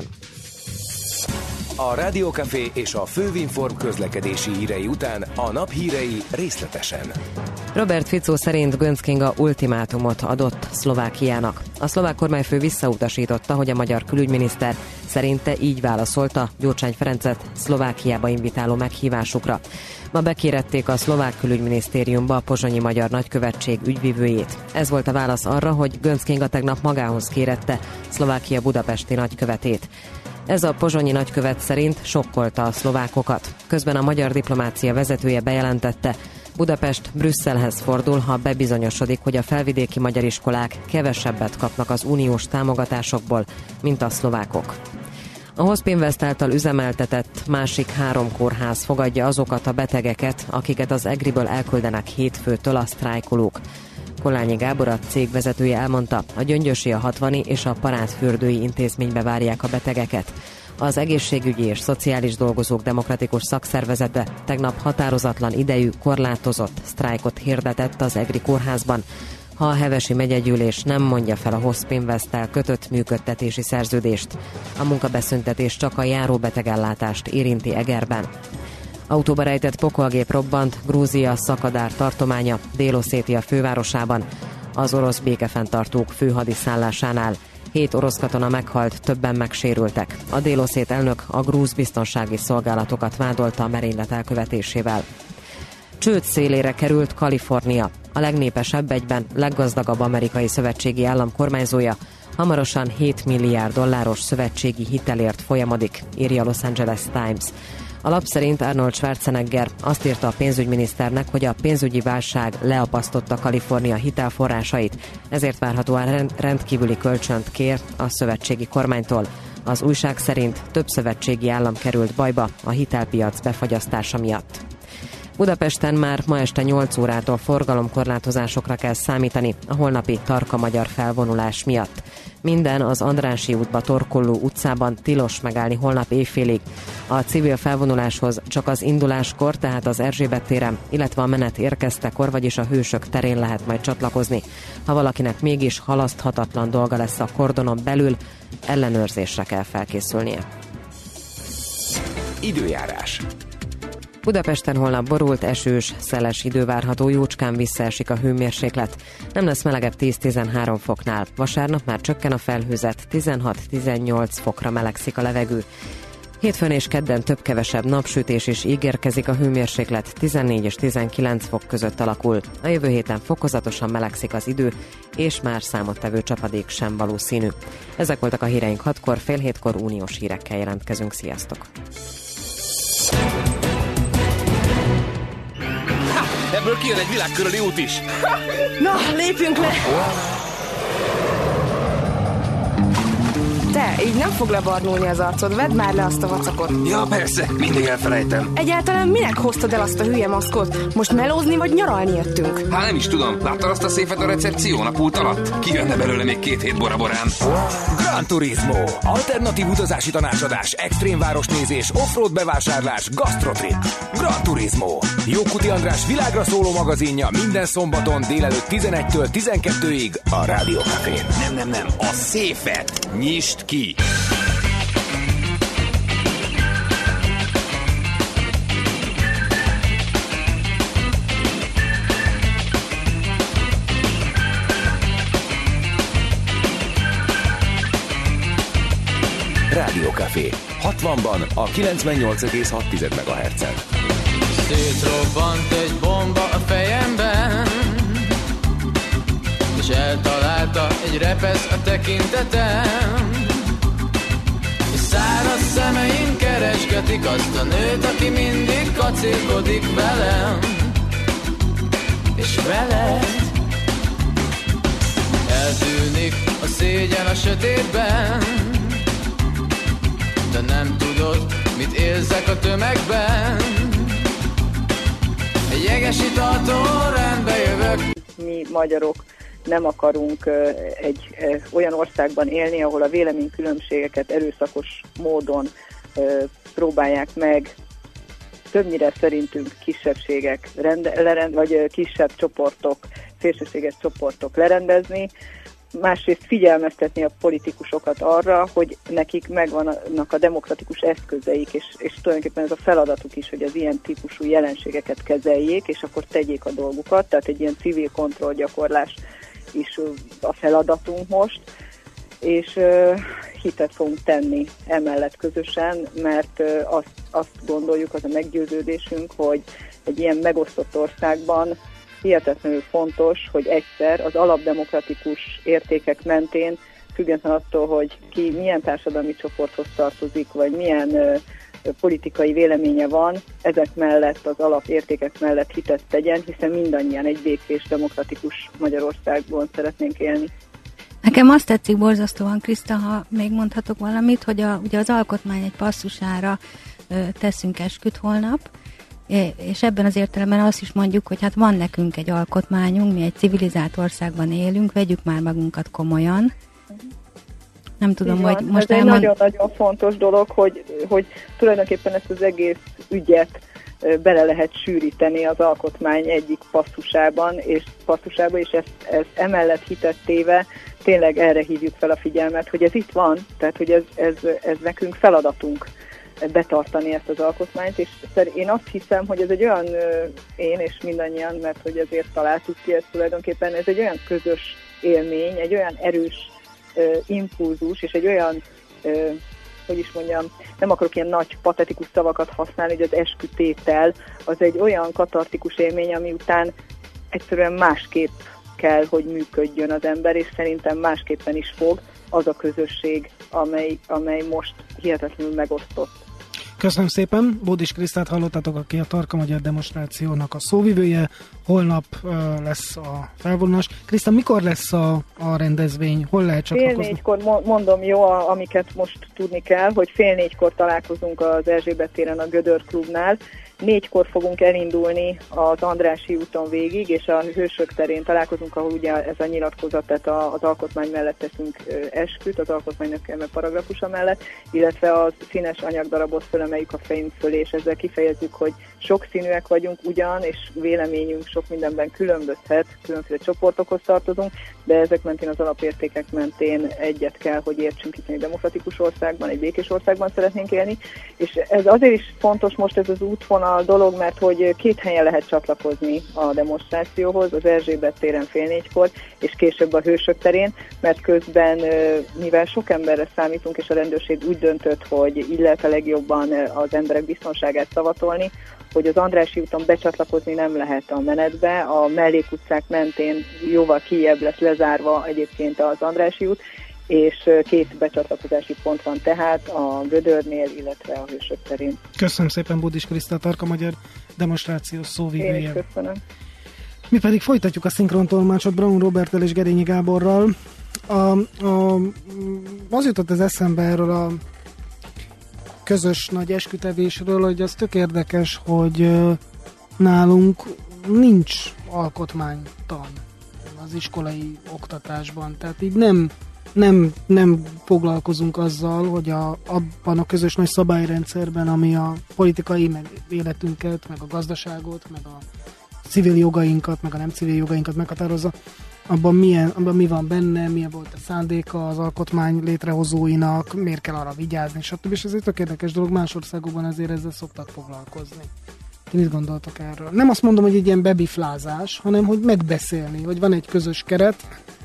A Radio Café és a Fővinform közlekedési hírei után a nap hírei részletesen. Robert Fico szerint Göncz Kinga ultimátumot adott Szlovákiának. A szlovák kormányfő visszautasította, hogy a magyar külügyminiszter szerinte így válaszolta Gyurcsány Ferencet Szlovákiába invitáló meghívásukra. Ma bekérették a szlovák külügyminisztériumba a pozsonyi magyar nagykövetség ügyvivőjét. Ez volt a válasz arra, hogy Göncz Kinga tegnap magához kérette Szlovákia budapesti nagykövetét. Ez a pozsonyi nagykövet szerint sokkolta a szlovákokat. Közben a magyar diplomácia vezetője bejelentette, Budapest Brüsszelhez fordul, ha bebizonyosodik, hogy a felvidéki magyar iskolák kevesebbet kapnak az uniós támogatásokból, mint a szlovákok. A Hospinvest által üzemeltetett másik 3 kórház fogadja azokat a betegeket, akiket az EGRI-ből elküldenek hétfőtől a sztrájkolók. Kollányi Gábor, a cég vezetője elmondta, a Gyöngyösi, a 60 és a Parádfürdői intézménybe várják a betegeket. Az Egészségügyi és Szociális Dolgozók Demokratikus Szakszervezete tegnap határozatlan idejű korlátozott sztrájkot hirdetett az EGRI kórházban, ha a Hevesi megyegyűlés nem mondja fel a Hospinvest-tel kötött működtetési szerződést. A munkabeszüntetés csak a járóbetegellátást érinti Egerben. Autóba rejtett pokolgép robbant Grúzia Szakadár tartománya, Dél-Oszétia fővárosában, az orosz békefenntartók főhadiszállásánál. 7 orosz katona meghalt, többen megsérültek. A dél-oszét elnök a grúz biztonsági szolgálatokat vádolta a merénylet elkövetésével. Csőd szélére került Kalifornia. A legnépesebb, egyben leggazdagabb amerikai szövetségi állam kormányzója hamarosan $7 milliárd szövetségi hitelért folyamodik, írja a Los Angeles Times. A lap szerint Arnold Schwarzenegger azt írta a pénzügyminiszternek, hogy a pénzügyi válság leapasztotta Kalifornia hitelforrásait, ezért várhatóan rendkívüli kölcsönt kér a szövetségi kormánytól. Az újság szerint több szövetségi állam került bajba a hitelpiac befagyasztása miatt. Budapesten már ma este 8 órától forgalomkorlátozásokra kell számítani a holnapi Tarka magyar felvonulás miatt. Minden az Andrássy útba torkolló utcában tilos megállni holnap éjfélig. A civil felvonuláshoz csak az induláskor, tehát az Erzsébet téren, illetve a menet érkeztekor, vagyis a Hősök terén lehet majd csatlakozni. Ha valakinek mégis halaszthatatlan dolga lesz a kordonon belül, ellenőrzésre kell felkészülnie. Időjárás. Budapesten holnap borult, esős, szeles idő várható, jócskán visszaesik a hőmérséklet. Nem lesz melegebb 10-13 foknál. Vasárnap már csökken a felhőzet, 16-18 fokra melegszik a levegő. Hétfőn és kedden több-kevesebb napsütés is ígérkezik, a hőmérséklet 14 és 19 fok között alakul. A jövő héten fokozatosan melegszik az idő, és már számottevő csapadék sem valószínű. Ezek voltak a híreink 6-kor, fél 7-kor uniós hírekkel jelentkezünk. Sziasztok! Ebből kijön egy világkörüli út is. Na, lépjünk le! Te, így nem fog lebarnulni az arcod, vedd már le azt a vacakot. Ja, persze, mindig elfelejtem. Egyáltalán minek hoztad el azt a hülye maszkot? Most melózni vagy nyaralni jöttünk? Hát nem is tudom, láttad azt a széfet a recepción a pult alatt? Kijönne belőle még 2 hét Bora-Borán. Gran Turismo. Alternatív utazási tanácsadás, extrém városnézés, offroad bevásárlás, gasztrotrip. Gran Turismo. Jókuti András világra szóló magazinja minden szombaton délelőtt 11-től 12-ig a Rádió Cafén. Nem, a széfet nyisd ki! Rádió Café. 60-ban a 98,6 MHz-en. Szétrobbant egy bomba a fejemben, és eltalálta egy repesz a tekintetem. És száraz szemeim keresgetik azt a nőt, aki mindig kacérkodik velem. És veled eltűnik a szégyen a sötétben, de nem tudod, mit érzek a tömegben. Egy jeges italtól rendbe jövök. Mi magyarok nem akarunk egy olyan országban élni, ahol a véleménykülönbségeket erőszakos módon próbálják meg többnyire szerintünk kisebbségek, vagy kisebb csoportok, szélsőséges csoportok lerendezni. Másrészt figyelmeztetni a politikusokat arra, hogy nekik megvannak a demokratikus eszközeik, és tulajdonképpen ez a feladatuk is, hogy az ilyen típusú jelenségeket kezeljék, és akkor tegyék a dolgukat, tehát egy ilyen civil kontrollgyakorlás is a feladatunk most, és hitet fogunk tenni emellett közösen, mert azt gondoljuk, az a meggyőződésünk, hogy egy ilyen megosztott országban hihetetlenül fontos, hogy egyszer az alapdemokratikus értékek mentén, függetlenül attól, hogy ki milyen társadalmi csoporthoz tartozik, vagy milyen politikai véleménye van, ezek mellett, az alapértékek mellett hitet tegyen, hiszen mindannyian egy békés, demokratikus Magyarországban szeretnénk élni. Nekem azt tetszik borzasztóan, Kriszta, ha még mondhatok valamit, hogy ugye az alkotmány egy passzusára teszünk esküt holnap, és ebben az értelemben azt is mondjuk, hogy hát van nekünk egy alkotmányunk, mi egy civilizált országban élünk, vegyük már magunkat komolyan. Nem tudom, hogy most ez egy nagyon-nagyon fontos dolog, hogy tulajdonképpen ezt az egész ügyet bele lehet sűríteni az alkotmány egyik passzusába, és ezt emellett hitet téve tényleg erre hívjuk fel a figyelmet, hogy ez itt van, tehát hogy ez nekünk feladatunk betartani ezt az alkotmányt, és én azt hiszem, hogy ez egy olyan, én és mindannyian, mert hogy azért találtuk ki ezt tulajdonképpen, ez egy olyan közös élmény, egy olyan erős impulzus, és egy olyan, hogy is mondjam, nem akarok ilyen nagy patetikus szavakat használni, hogy az eskütétel az egy olyan katartikus élmény, ami után egyszerűen másképp kell, hogy működjön az ember, és szerintem másképpen is fog az a közösség, amely most hihetetlenül megosztott. Köszönöm szépen, Bódis Krisztát hallottátok, aki a Tarka Magyar demonstrációnak a szóvivője. Holnap lesz a felvonulás. Kriszta, mikor lesz a rendezvény? Hol lehet csatlakozni? 3:30 mondom, jó, amiket most tudni kell, hogy 3:30 találkozunk az Erzsébet téren a Gödör klubnál. 4-kor fogunk elindulni az Andrássy úton végig, és a Hősök terén találkozunk, ahol ugye ez a nyilatkozat, tehát az alkotmány mellett teszünk esküt, az alkotmánynak eme paragrafusa mellett, illetve a színes anyagdarabot fölemeljük a fejünk fölé, és ezzel kifejezzük, hogy sokszínűek vagyunk ugyan, és véleményünk sok mindenben különbözhet, különféle csoportokhoz tartozunk, de ezek mentén, az alapértékek mentén egyet kell, hogy értsünk, hiszen egy demokratikus országban, egy békés országban szeretnénk élni, és ez azért is fontos most ez az útvonal dolog, mert hogy 2 helyen lehet csatlakozni a demonstrációhoz, az Erzsébet téren 3:30, és később a Hősök terén, mert közben, mivel sok emberre számítunk, és a rendőrség úgy döntött, hogy így lehet a legjobban az emberek biztonságát szavatolni, hogy az Andrássy úton becsatlakozni nem lehet a menetbe, a mellékutcák mentén jóval kijjebb lesz lezárva egyébként az Andrássy út, és 2 becsatlakozási pont van tehát a Gödörnél, illetve a Hősök terén. Köszönöm szépen, Bódis Kriszta, Tarka Magyar demonstrációs szóvivője. Én is köszönöm. Mi pedig folytatjuk a szinkrontolmácsot Braun Roberttel és Gerényi Gáborral. Az jutott az eszembe erről a közös nagy eskütevésről, hogy az tök érdekes, hogy nálunk nincs alkotmánytan az iskolai oktatásban. Tehát így nem foglalkozunk azzal, hogy abban a közös nagy szabályrendszerben, ami a politikai meg életünket, meg a gazdaságot, meg a civil jogainkat, meg a nem civil jogainkat meghatározza, abban mi van benne, milyen volt a szándéka az alkotmány létrehozóinak, miért kell arra vigyázni, stb. És ez egy tök érdekes dolog, más országokban azért ezzel szoktak foglalkozni. Ti mit gondoltok erről? Nem azt mondom, hogy egy ilyen bebiflázás, hanem hogy megbeszélni, hogy van egy közös keret,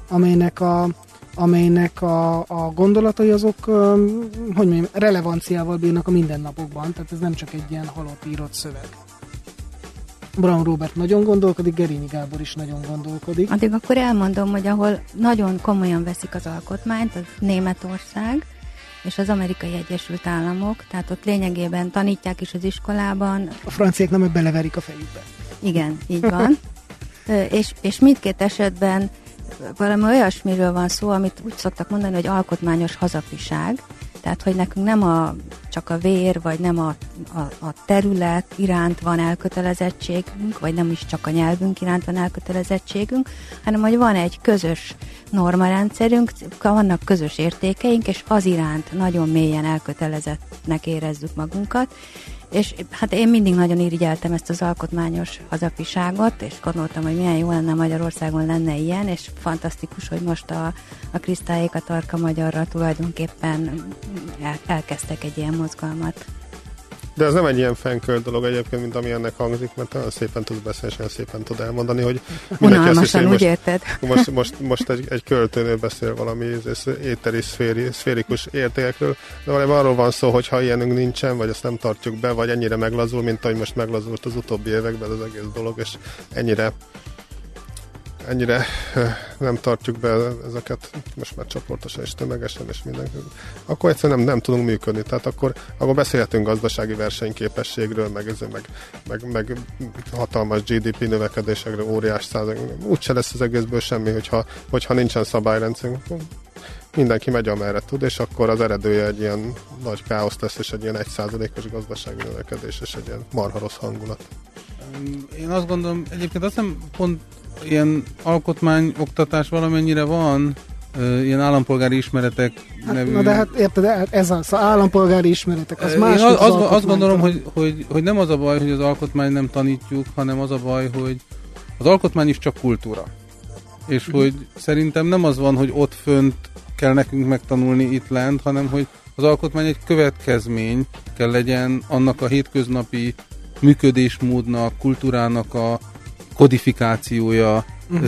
amelynek a gondolatai azok, hogy mondjam, relevanciával bírnak a mindennapokban, tehát ez nem csak egy ilyen halott írott szöveg. Braun Róbert nagyon gondolkodik, Gerényi Gábor is nagyon gondolkodik. Addig akkor elmondom, hogy ahol nagyon komolyan veszik az alkotmányt, az Németország és az Amerikai Egyesült Államok, tehát ott lényegében tanítják is az iskolában. A franciák nem beleverik a fejükbe. Igen, így van. és mindkét esetben valami olyasmiről van szó, amit úgy szoktak mondani, hogy alkotmányos hazafiság. Tehát, hogy nekünk nem csak a vér, vagy nem a terület iránt van elkötelezettségünk, vagy nem is csak a nyelvünk iránt van elkötelezettségünk, hanem hogy van egy közös normarendszerünk, vannak közös értékeink, és az iránt nagyon mélyen elkötelezettnek érezzük magunkat. És hát én mindig nagyon irigyeltem ezt az alkotmányos hazafiságot, és gondoltam, hogy milyen jó lenne Magyarországon lenne ilyen, és fantasztikus, hogy most a Krisztályék a Tarka Magyarra tulajdonképpen elkezdtek egy ilyen mozgalmat. De ez nem egy ilyen fenkölt dolog egyébként, mint ami ennek hangzik, mert nagyon szépen tudsz beszélni, és nagyon szépen tud elmondani, hogy unalmasan, úgy érted? Most egy költőnő beszél valami éteri szférikus értékekről, de valami arról van szó, hogy ha ilyenünk nincsen, vagy ezt nem tartjuk be, vagy ennyire meglazul, mint ahogy most meglazult az utóbbi években az egész dolog, és ennyire nem tartjuk be ezeket most már csoportosan és tömegesen és mindenki, akkor egyszerűen nem tudunk működni. Tehát akkor akkor gazdasági versenyképességről, meg hatalmas GDP növekedésekről, óriás százalékról. Úgyse lesz az egészből semmi, hogyha nincsen szabályrendszer. Mindenki megy amerre tud, és akkor az eredője egy ilyen nagy káosz lesz, és egy ilyen 1%-os gazdasági növekedés, és egy ilyen marha rossz hangulat. Én azt gondolom, egyébként azt hiszem pont ilyen alkotmányoktatás valamennyire van, ilyen állampolgári ismeretek nevű... Na de hát érted, ez az állampolgári ismeretek, az más. Én azt gondolom, hogy nem az a baj, hogy az alkotmány nem tanítjuk, hanem az a baj, hogy az alkotmány is csak kultúra. És hogy szerintem nem az van, hogy ott fönt kell nekünk megtanulni itt lent, hanem hogy az alkotmány egy következmény kell legyen annak a hétköznapi működésmódnak, kultúrának a kodifikációja,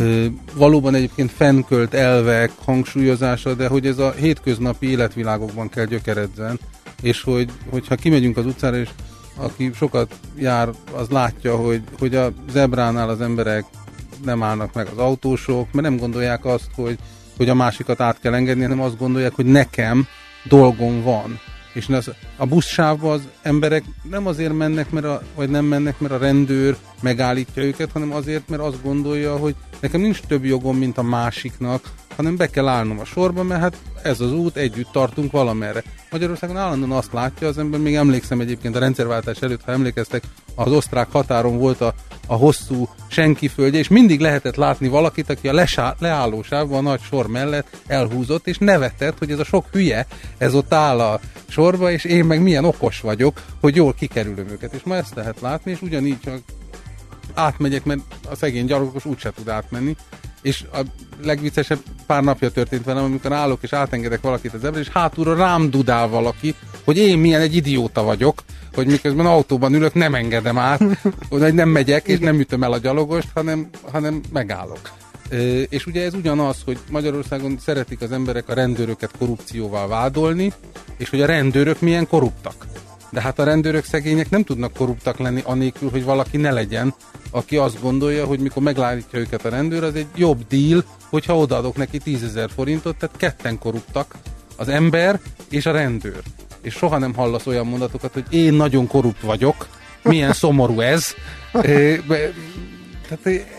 valóban egyébként fennkölt elvek hangsúlyozása, de hogy ez a hétköznapi életvilágokban kell gyökeredzen, és hogyha kimegyünk az utcára, és aki sokat jár, az látja, hogy a zebránál az emberek nem állnak meg az autósok, mert nem gondolják azt, hogy a másikat át kell engedni, hanem azt gondolják, hogy nekem dolgom van. És a buszsávba az emberek nem azért mennek, vagy nem mennek, mert a rendőr megállítja őket, hanem azért, mert azt gondolja, hogy nekem nincs több jogom, mint a másiknak, hanem be kell állnom a sorba, mert hát ez az út, együtt tartunk valamerre. Magyarországon állandóan azt látja az ember, még emlékszem egyébként a rendszerváltás előtt, ha emlékeztek, az osztrák határon volt a hosszú senkiföldje, és mindig lehetett látni valakit, aki a leállósávban a nagy sor mellett elhúzott, és nevetett, hogy ez a sok hülye, ez ott áll a sorba, és én meg milyen okos vagyok, hogy jól kikerülöm őket. És ma ezt lehet látni, és ugyanígy csak átmegyek, mert a szegény gyalogos úgyse tud átmenni. És a legviccesebb pár napja történt velem, amikor állok és átengedek valakit az ebre, és hátulról rám dudál valaki, hogy én milyen egy idióta vagyok, hogy miközben autóban ülök, nem engedem át, hogy nem megyek, és nem ütöm el a gyalogost, hanem megállok. És ugye ez ugyanaz, hogy Magyarországon szeretik az emberek a rendőröket korrupcióval vádolni, és hogy a rendőrök milyen korruptak. De hát a rendőrök szegények nem tudnak korruptak lenni anélkül, hogy valaki ne legyen, aki azt gondolja, hogy mikor meglátja őket a rendőr, az egy jobb deal, hogyha odaadok neki 10 000 forintot, tehát ketten korruptak, az ember és a rendőr. És soha nem hallasz olyan mondatokat, hogy én nagyon korrupt vagyok, milyen szomorú ez. Tehát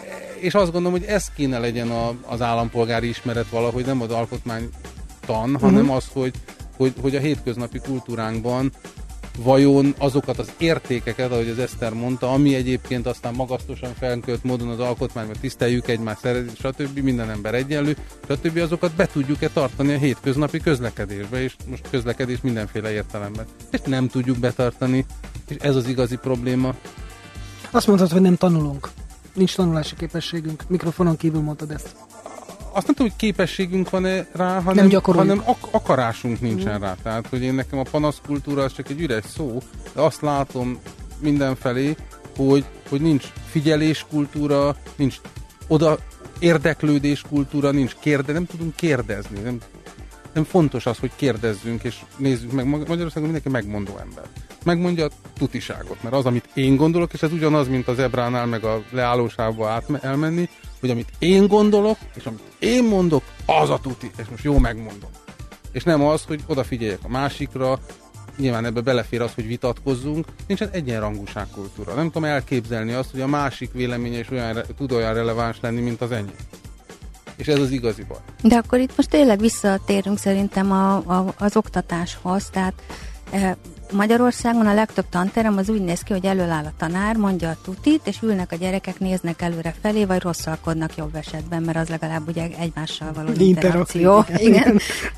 És azt gondolom, hogy ez kéne legyen az állampolgári ismeret valahogy, nem az alkotmánytan, hanem az, hogy a hétköznapi kultúránkban vajon azokat az értékeket, ahogy az Eszter mondta, ami egyébként aztán magasztosan felkölt módon az alkotmányban tiszteljük egymást, stb. Minden ember egyenlő, stb. Azokat be tudjuk-e tartani a hétköznapi közlekedésbe, és most közlekedés mindenféle értelemben. És nem tudjuk betartani, és ez az igazi probléma. Azt mondtad, hogy nem tanulunk. Nincs tanulási képességünk. Mikrofonon kívül mondtad ezt. Azt nem tudom, hogy képességünk van-e rá, hanem akarásunk nincsen rá. Tehát, hogy én nekem a panaszkultúra az csak egy üres szó, de azt látom mindenfelé, hogy nincs figyeléskultúra, nincs oda érdeklődéskultúra, nincs nem tudunk kérdezni. Nem fontos az, hogy kérdezzünk, és nézzük meg. Magyarországon mindenki megmondó ember. Megmondja a tutiságot, mert az, amit én gondolok, és ez ugyanaz, mint az zebránál, meg a leállósávba elmenni, hogy amit én gondolok, és amit én mondok, az a tuti, és most jó megmondom. És nem az, hogy odafigyeljek a másikra, nyilván ebbe belefér az, hogy vitatkozzunk, nincsen egyenrangúságkultúra. Nem tudom elképzelni azt, hogy a másik véleménye is tud olyan releváns lenni, mint az enyém. És ez az igazi baj. De akkor itt most tényleg visszatérünk szerintem az oktatáshoz, tehát Magyarországon a legtöbb tanterem az úgy néz ki, hogy elől áll a tanár, mondja a tutit, és ülnek a gyerekek, néznek előre felé, vagy rosszalkodnak jobb esetben, mert az legalább ugye egymással való interakció. Igen.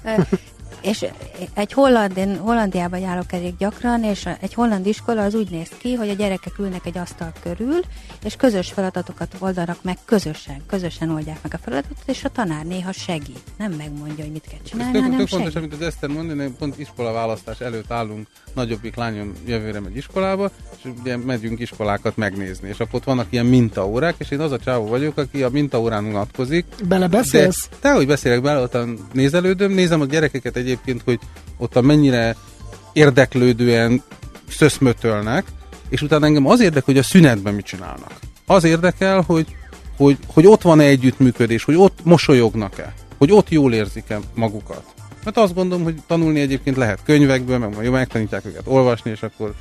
És egy Hollandiába járok elég gyakran, és egy holland iskola az úgy néz ki, hogy a gyerekek ülnek egy asztal körül, és közös feladatokat oldanak meg, közösen oldják meg a feladatot, és a tanár néha segít. Nem megmondja, hogy mit kell csinálni, hanem segít. Fontos, amit az Eszter mondani, pont iskolaválasztás előtt állunk, nagyobbik lányom jövőre megy iskolába, és ugye megyünk iskolákat megnézni, és akkor ott vannak ilyen mintaórák, és én az a csávó vagyok, aki a mintaórán unatkozik. Belebeszélsz? De hogy beszélek bele, ottan nézem a gyerekeket egyébként, hogy ott mennyire érdeklődően szöszmötölnek, és utána engem az érdekel, hogy a szünetben mit csinálnak. Az érdekel, hogy ott van-e együttműködés, hogy ott mosolyognak-e, hogy ott jól érzik-e magukat. Mert azt gondolom, hogy tanulni egyébként lehet könyvekből, meg megtanítják őket olvasni, és akkor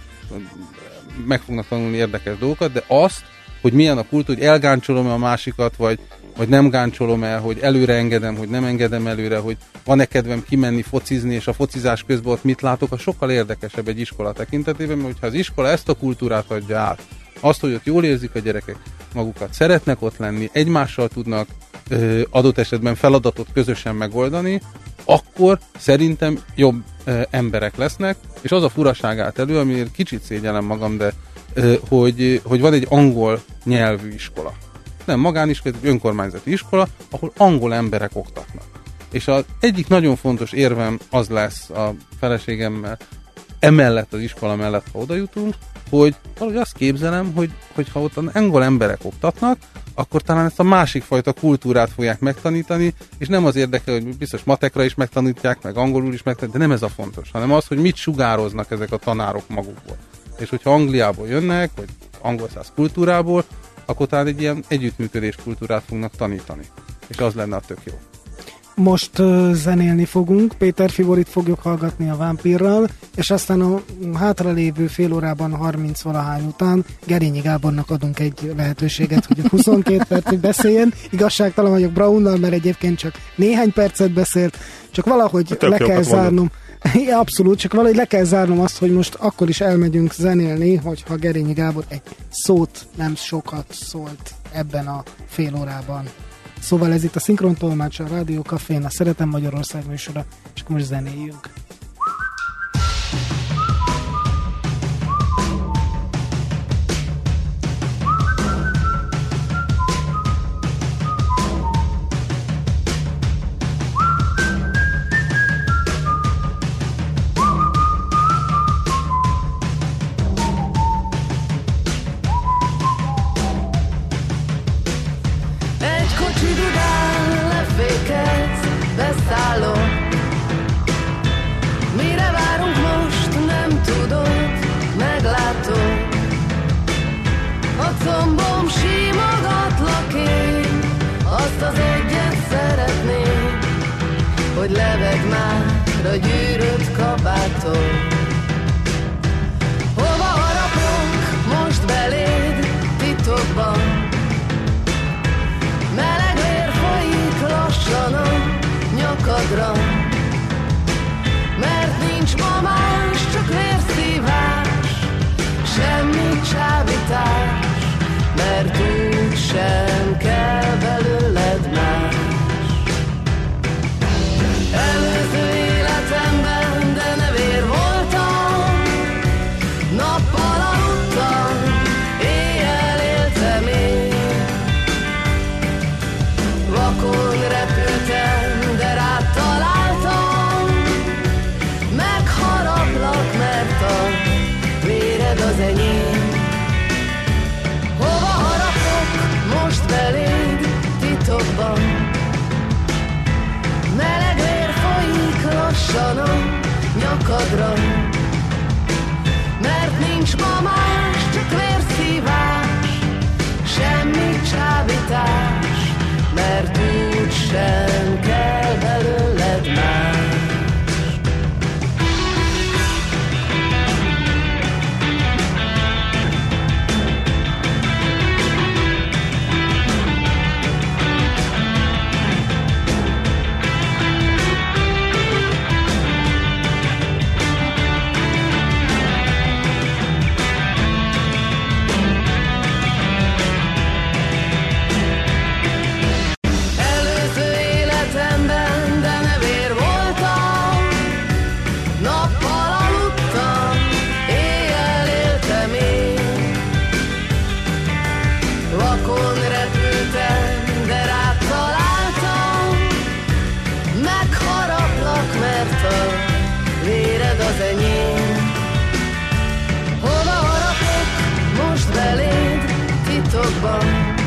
meg fognak tanulni érdekes dolgokat, de azt, hogy milyen a kultúra, hogy elgáncsolom-e a másikat, vagy nem gáncsolom el, hogy előre engedem, hogy nem engedem előre, hogy van-e kedvem kimenni focizni, és a focizás közben ott mit látok, az sokkal érdekesebb egy iskola tekintetében, mert hogyha az iskola ezt a kultúrát adja át, azt, hogy ott jól érzik a gyerekek magukat, szeretnek ott lenni, egymással tudnak adott esetben feladatot közösen megoldani, akkor szerintem jobb emberek lesznek, és az a furaság állt elő, amiért kicsit szégyellem magam, de hogy van egy angol nyelvű iskola. Nem magániskola, egy önkormányzati iskola, ahol angol emberek oktatnak. És az egyik nagyon fontos érvem az lesz a feleségemmel, emellett az iskola mellett, ha oda jutunk, hogy valahogy azt képzelem, hogy ha ott angol emberek oktatnak, akkor talán ezt a másik fajta kultúrát fogják megtanítani, és nem az érdekel, hogy biztos matekra is megtanítják, meg angolul is megtanítják, de nem ez a fontos, hanem az, hogy mit sugároznak ezek a tanárok magukból. És hogyha Angliából jönnek, vagy angol száz kultúrából, akkor talán egy ilyen együttműködés kultúrát fognak tanítani. És az lenne a tök jó. Most zenélni fogunk, Péter Fiborit fogjuk hallgatni a Vámpírral, és aztán a hátralévő fél órában 30-valahány után Gerényi Gábornak adunk egy lehetőséget, hogy 22 percig beszéljen. Igazságtalan vagyok Braunnal, mert egyébként csak néhány percet beszélt, csak valahogy le kell zárnom. Ja, abszolút, csak valahogy le kell zárnom azt, hogy most akkor is elmegyünk zenélni, hogyha Gerényi Gábor egy szót, nem sokat szólt ebben a fél órában. Szóval ez itt a Szinkrontolmács, a Rádió Cafén, a Szeretem Magyarország műsora, és akkor most zenéljünk. Mire várunk most, nem tudod, meglátod. A combom simogatlak én, azt az egyet szeretném, hogy levegd már a gyűrött kabátod. Hova harapok most beléd titokban? nyakadra, mert nincs ma más, csak vérszívás, semmi csábítás, mert úgy sem kell belőled más. Előző életemben, de nevér voltam, nappal aludtam, éjjel éltem én. Vakon repültem, de rád találtam, megharaplak, mert a véred az enyém. Hova harapok most beléd titokban? Meleg vér folyik lassan a nyakadra, mert nincs ma más, csak vérszívás, semmi csábítás, mert úgy sem kell belőled más. Hova harapok most beléd titokban?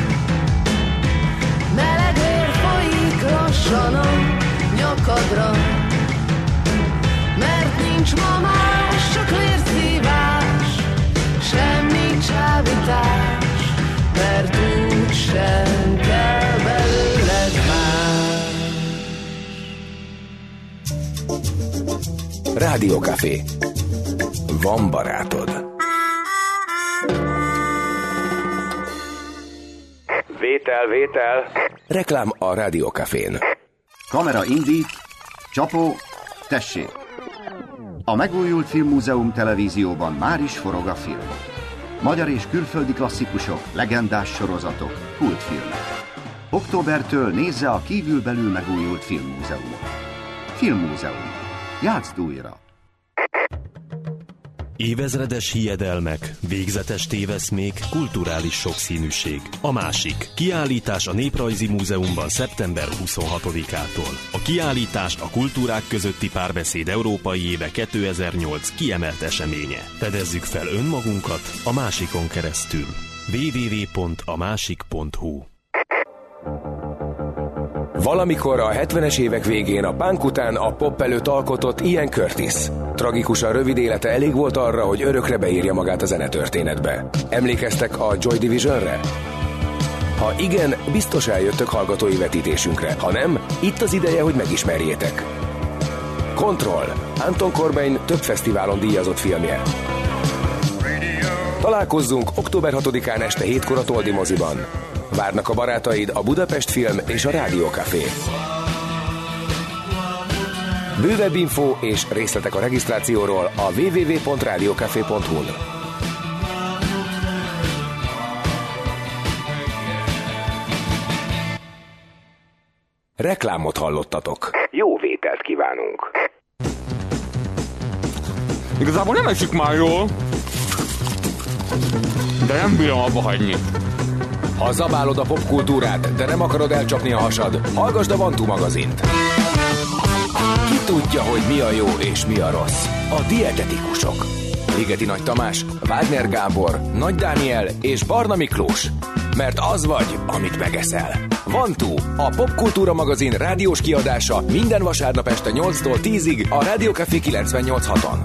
Meleg vér folyik lassan a nyakadra, mert nincs ma más, csak vérszívás, semmi csábítás, mert úgy sem kell belőled más. Rádiókafé. Van barátod. Vétel. Reklám a Rádiókafén. Kamera indít, csapó, tessék. A megújult Filmmúzeum televízióban már is forog a film. Magyar és külföldi klasszikusok, legendás sorozatok, kultfilmek. Októbertől nézze a kívülbelül megújult Filmmúzeumot. Filmmúzeum. Játszd újra! Évezredes hiedelmek, végzetes téveszmék, kulturális sokszínűség. A másik. Kiállítás a Néprajzi Múzeumban szeptember 26-ától. A kiállítás a kultúrák közötti párbeszéd Európai Éve 2008 kiemelt eseménye. Fedezzük fel önmagunkat a másikon keresztül. www.amásik.hu. Valamikor a 70-es évek végén a punk után a pop előtt alkotott Ian Curtis. Tragikusan rövid élete elég volt arra, hogy örökre beírja magát a zenetörténetbe. Emlékeztek a Joy Divisionre? Ha igen, biztos eljöttök hallgatói vetítésünkre. Ha nem, itt az ideje, hogy megismerjétek. Control, Anton Corbijn több fesztiválon díjazott filmje. Találkozzunk október 6-án este 7-kor a Toldi moziban. Várnak a barátaid a Budapest Film és a Rádiókafé. Bővebb info és részletek a regisztrációról a www.radiocafé.hu-n. Reklámot hallottatok. Jó vételt kívánunk. Igazából nem esik már jól, de nem bírom abba hagyni. Ha zabálod a popkultúrát, de nem akarod elcsapni a hasad, hallgasd a Vantú magazint. Ki tudja, hogy mi a jó és mi a rossz? A dietetikusok. Ligeti Nagy Tamás, Wagner Gábor, Nagy Dániel és Barna Miklós. Mert az vagy, amit megeszel. Vantú, a popkultúra magazin rádiós kiadása minden vasárnap este 8-tól 10-ig a Rádiókafé 98.6-on.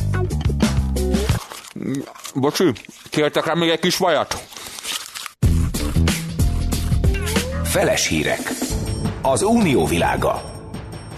Bocsi, kértek rá még egy kis vajat? Feles hírek. Az Unió világa.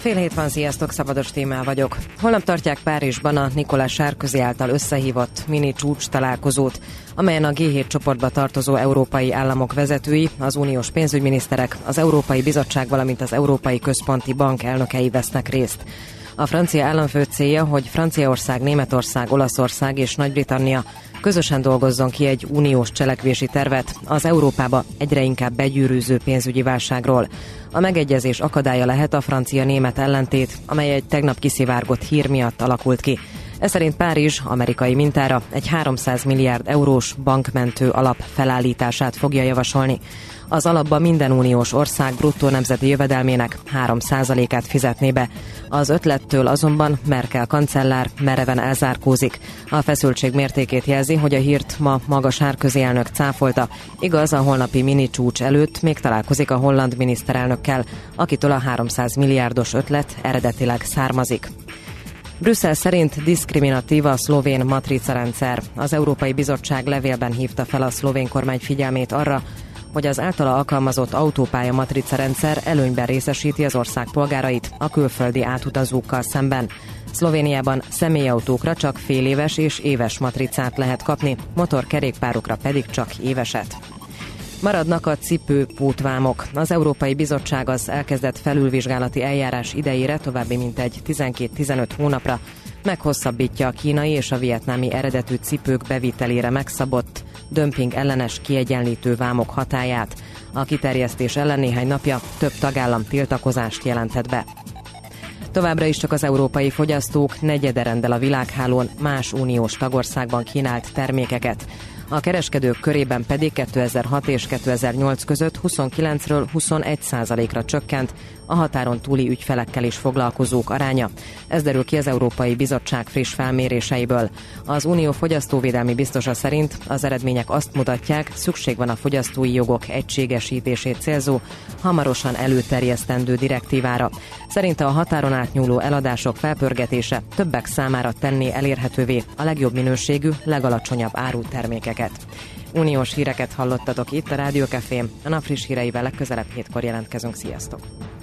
7:30 van, sziasztok, Szabados Tímea vagyok. Holnap tartják Párizsban a Nicolas Sarkozy által összehívott mini csúcs találkozót, amelyen a G7 csoportba tartozó európai államok vezetői, az uniós pénzügyminiszterek, az Európai Bizottság, valamint az Európai Központi Bank elnökei vesznek részt. A francia államfő célja, hogy Franciaország, Németország, Olaszország és Nagy-Britannia közösen dolgozzon ki egy uniós cselekvési tervet az Európába egyre inkább begyűrűző pénzügyi válságról. A megegyezés akadálya lehet a francia-német ellentét, amely egy tegnap kiszivárgott hír miatt alakult ki. Ez szerint Párizs amerikai mintára egy 300 milliárd eurós bankmentő alap felállítását fogja javasolni. Az alapba minden uniós ország bruttó nemzeti jövedelmének 3%-át fizetné be. Az ötlettől azonban Merkel kancellár mereven elzárkózik. A feszültség mértékét jelzi, hogy a hírt ma maga Sarkozy elnök cáfolta. Igaz, a holnapi mini csúcs előtt még találkozik a holland miniszterelnökkel, akitől a 300 milliárdos ötlet eredetileg származik. Brüsszel szerint diszkriminatív a szlovén matricarendszer. Az Európai Bizottság levélben hívta fel a szlovén kormány figyelmét arra, hogy az általa alkalmazott autópálya matricarendszer előnyben részesíti az ország polgárait a külföldi átutazókkal szemben. Szlovéniában személyautókra csak féléves és éves matricát lehet kapni, motorkerékpárokra pedig csak éveset. Maradnak a cipőpótvámok. Az Európai Bizottság az elkezdett felülvizsgálati eljárás idejére további mintegy 12-15 hónapra meghosszabbítja a kínai és a vietnámi eredetű cipők bevitelére megszabott dömping ellenes kiegyenlítő vámok hatályát. A kiterjesztés ellen néhány napja több tagállam tiltakozást jelentett be. Továbbra is csak az európai fogyasztók negyede rendel a világhálón más uniós tagországban kínált termékeket. A kereskedők körében pedig 2006 és 2008 között 29-ről 21%-ra csökkent a határon túli ügyfelekkel is foglalkozók aránya. Ez derül ki az Európai Bizottság friss felméréseiből. Az Unió fogyasztóvédelmi biztosa szerint az eredmények azt mutatják, szükség van a fogyasztói jogok egységesítését célzó, hamarosan előterjesztendő direktívára. Szerinte a határon átnyúló eladások felpörgetése többek számára tenné elérhetővé a legjobb minőségű, legalacsonyabb áru termékeket. Uniós híreket hallottatok itt a Rádió Cafén. A nap friss híreivel legközelebb 7-kor jelentkezünk. Sziasztok!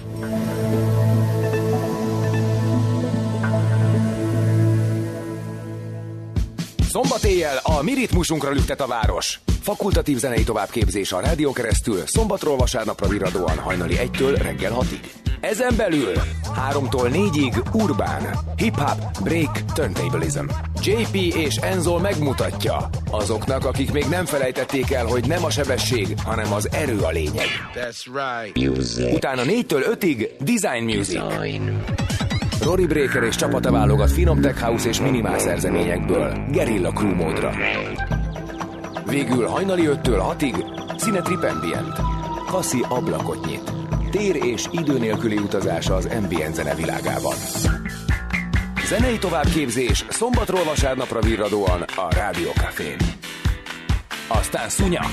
Szombat éjjel a mi ritmusunkra lüktet a város. Fakultatív zenei továbbképzés a rádió keresztül szombatról vasárnapra virradóan hajnali 1-től reggel 6-ig. Ezen belül 3-tól 4-ig urbán, hip-hop, break, turntablism. JP és Enzo megmutatja azoknak, akik még nem felejtették el, hogy nem a sebesség, hanem az erő a lényeg. That's right. Music. Utána 4-től 5-ig design music. Rory Breaker és csapata válogat finom tech house és minimál szerzeményekből Guerilla Crew módra. Végül hajnali 5-től 6-ig Cinetrip Ambient. Kassi ablakot nyit. Tér és idő nélküli utazása az ambient zene világában. Zenei továbbképzés szombatról vasárnapra virradóan a Rádió Cafén. Aztán szunya!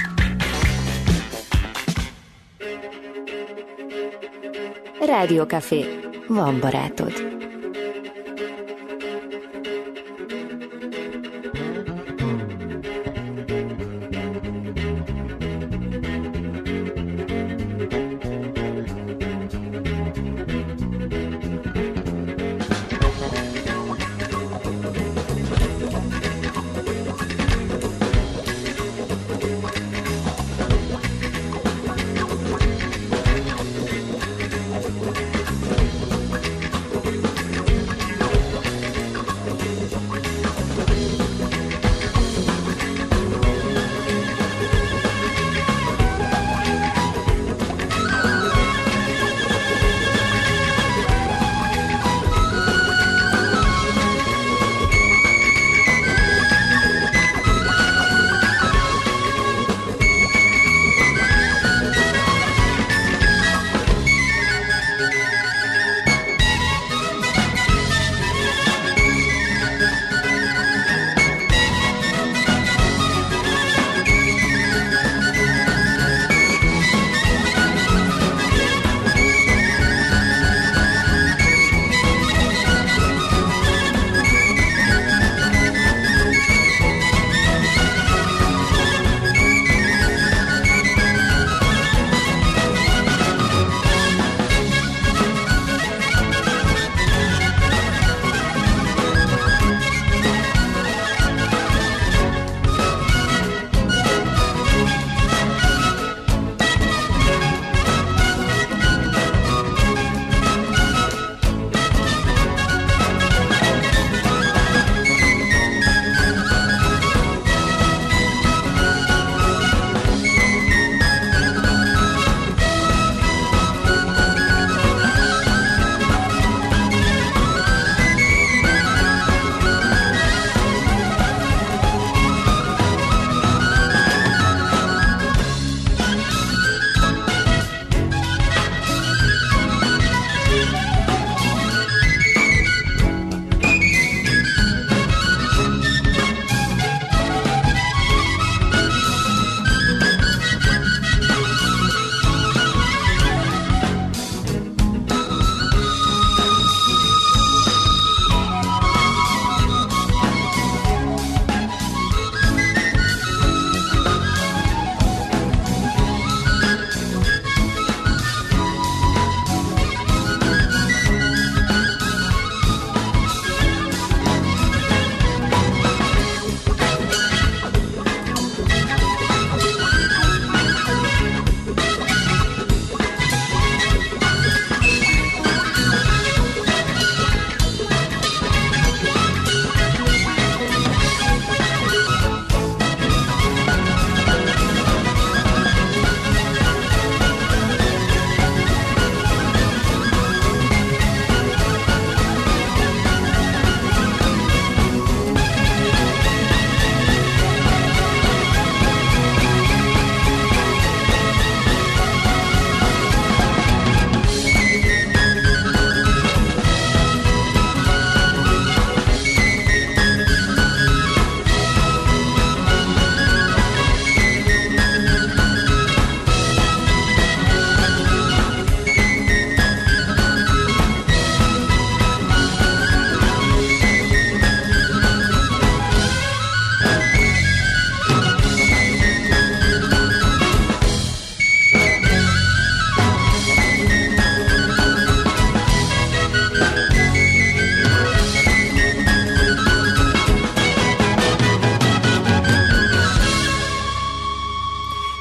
Rádió Café. Van barátod.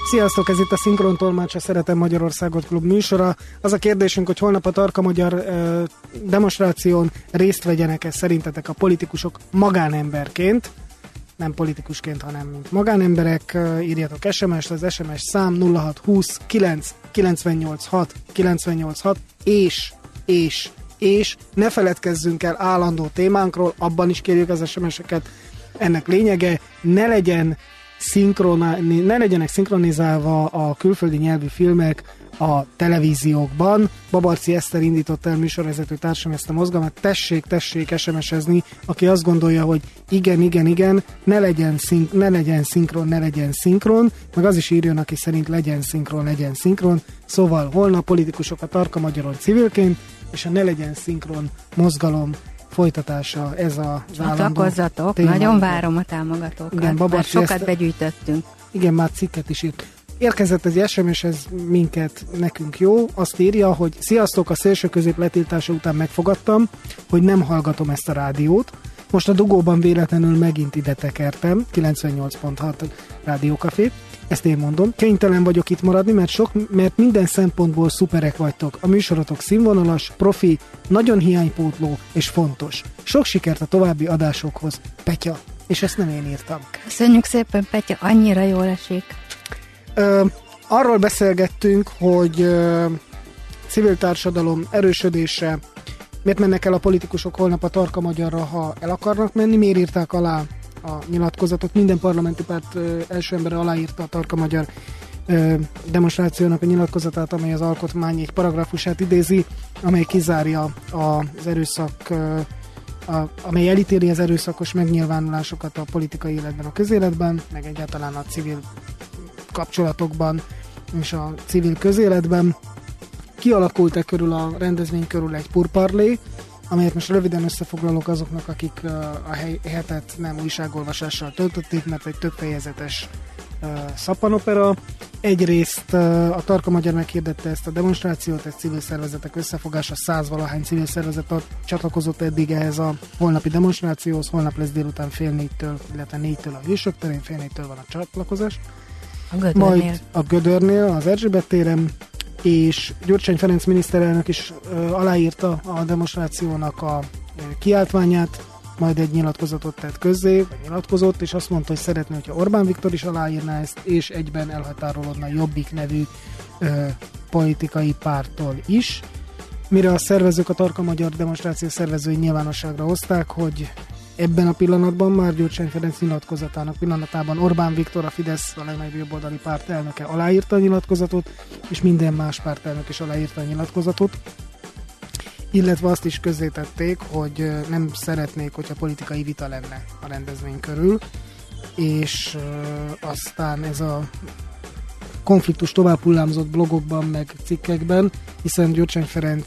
Sziasztok, ez itt a Szinkron Tolmács, a Szeretem Magyarországot klub műsora. Az a kérdésünk, hogy holnap a Tarka Magyar demonstráción részt vegyenek-e szerintetek a politikusok magánemberként, nem politikusként, hanem mint magánemberek. Írjatok SMS-t, az SMS szám 0620 9 986 986 és ne feledkezzünk el állandó témánkról, abban is kérjük az SMS-eket. Ennek lényege, ne legyenek szinkronizálva a külföldi nyelvű filmek a televíziókban. Babarci Eszter indította el műsorvezető társam ezt a mozgalmat. Tessék SMS-ezni, aki azt gondolja, hogy igen, ne legyen szinkron, meg az is írjon, aki szerint legyen szinkron. Szóval holnap politikusok a Tarka Magyaron civilként, és a Ne legyen szinkron mozgalom folytatása, ez az csatlakozzatok, nagyon várom a támogatókat, igen, mert sokat begyűjtöttünk. Igen, már cikket is írt. Érkezett egy SMS, ez nekünk jó, azt írja, hogy sziasztok, a szélső közép letiltása után megfogadtam, hogy nem hallgatom ezt a rádiót. Most a dugóban véletlenül megint ide tekertem, 98.6 rádiókafé. Ezt én mondom. Kénytelen vagyok itt maradni, mert minden szempontból szuperek vagytok. A műsorotok színvonalas, profi, nagyon hiánypótló és fontos. Sok sikert a további adásokhoz. Petya. És ezt nem én írtam. Köszönjük szépen, Petya, annyira jól esik. Arról beszélgettünk, hogy civil társadalom erősödése, miért mennek el a politikusok holnap a Tarka Magyarra, ha el akarnak menni, miért írták alá a nyilatkozatot. Minden parlamenti párt első embere aláírta a Tarka Magyar demonstrációnak a nyilatkozatát, amely az alkotmány egy paragrafusát idézi, amely kizárja az erőszak, amely elítéli az erőszakos megnyilvánulásokat a politikai életben, a közéletben, meg egyáltalán a civil kapcsolatokban és a civil közéletben. Kialakult körül a rendezvény körül egy pourparlé, amelyet most röviden összefoglalok azoknak, akik a hetet nem újságolvasással töltötték, mert egy több fejezetes szappanopera. Egyrészt a Tarka Magyar meghirdette ezt a demonstrációt, egy civil szervezetek összefogása, 100-valahány civil szervezet csatlakozott eddig ehhez a holnapi demonstrációhoz. Holnap lesz délután 3:30, illetve 4-től a Hősök terén, 4:30 van a csatlakozás. Majd a Gödörnél, az Erzsébet téren, és Gyurcsány Ferenc miniszterelnök is aláírta a demonstrációnak a kiáltványát, majd egy nyilatkozatot tett közzé, vagy nyilatkozott, és azt mondta, hogy szeretné, hogyha Orbán Viktor is aláírná ezt, és egyben elhatárolódna Jobbik nevű politikai párttól is. Mire a szervezők, a Tarka Magyar demonstráció szervezői nyilvánosságra hozták, hogy ebben a pillanatban már Gyurcsány Ferenc nyilatkozatának pillanatában Orbán Viktor, a Fidesz, a legnagyobb jobboldali párt elnöke aláírta a nyilatkozatot, és minden más pártelnök is aláírta a nyilatkozatot. Illetve azt is közzétették, hogy nem szeretnék, hogyha politikai vita lenne a rendezvény körül, és aztán ez a konfliktus tovább hullámzott blogokban, meg cikkekben, hiszen Gyurcsány Ferenc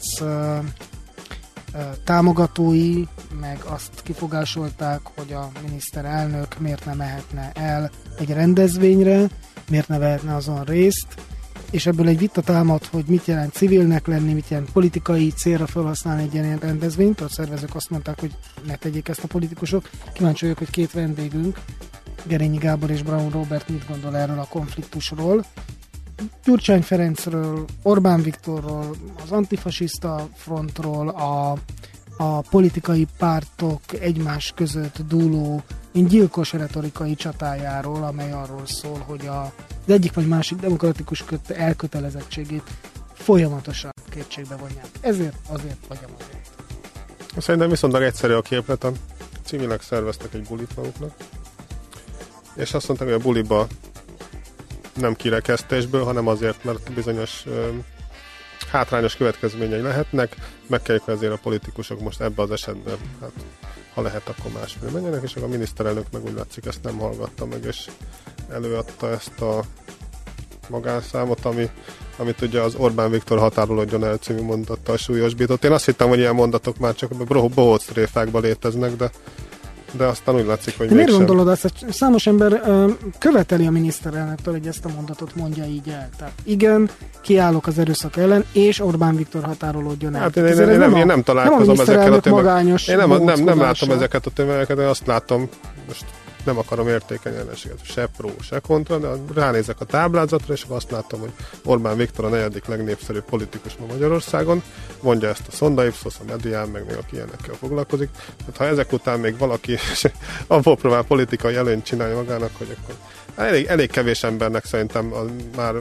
támogatói meg azt kifogásolták, hogy a miniszterelnök miért nem mehetne el egy rendezvényre, miért ne vehetne azon részt, és ebből egy vita támad, hogy mit jelent civilnek lenni, mit jelent politikai célra felhasználni egy ilyen rendezvényt. A szervezők azt mondták, hogy ne tegyék ezt a politikusok. Kíváncsi vagyok, hogy két vendégünk, Gerényi Gábor és Braun Robert mit gondol erről a konfliktusról. Gyurcsány Ferencről, Orbán Viktorról, az antifasiszta frontról, a politikai pártok egymás között dúló gyilkos retorikai csatájáról, amely arról szól, hogy az egyik vagy másik demokratikus elkötelezettségét folyamatosan kétségbe vonják. Ezért, azért vagy amazért. Szerintem viszont egyszerű a képlet, a civilek szerveztek egy bulit maguknak, és azt mondták, hogy a buliba nem kirekesztésből, hanem azért, mert bizonyos hátrányos következményei lehetnek, meg kell, hogy azért a politikusok most ebben az esetben, hát ha lehet, akkor másfél menjenek, és a miniszterelnök meg úgy látszik, ezt nem hallgatta meg, és előadta ezt a magánszámot, amit ugye az Orbán Viktor határolódjon el című mondattal súlyosbított. Én azt hittem, hogy ilyen mondatok már csak bohóc tréfákban léteznek, de aztán úgy látszik, hogy miért gondolod azt, hogy számos ember követeli a miniszterelnöktől, hogy ezt a mondatot mondja így el. Tehát igen, kiállok az erőszak ellen, és Orbán Viktor határolódjon el. Hát én nem találkozom ezekkel a tömegekkel. Én nem látom ezeket a tömegeket, én azt látom, most nem akarom értékelni ellenséget, se pro, se kontra, de ránézek a táblázatra, és azt látom, hogy Orbán Viktor a 4. legnépszerűbb politikus ma Magyarországon, mondja ezt a Sonda Ipsos, a Medián, meg még aki ilyenekkel foglalkozik. Tehát ha ezek után még valaki abból próbál politikai előnyt csinálni magának, hogy akkor elég kevés embernek szerintem már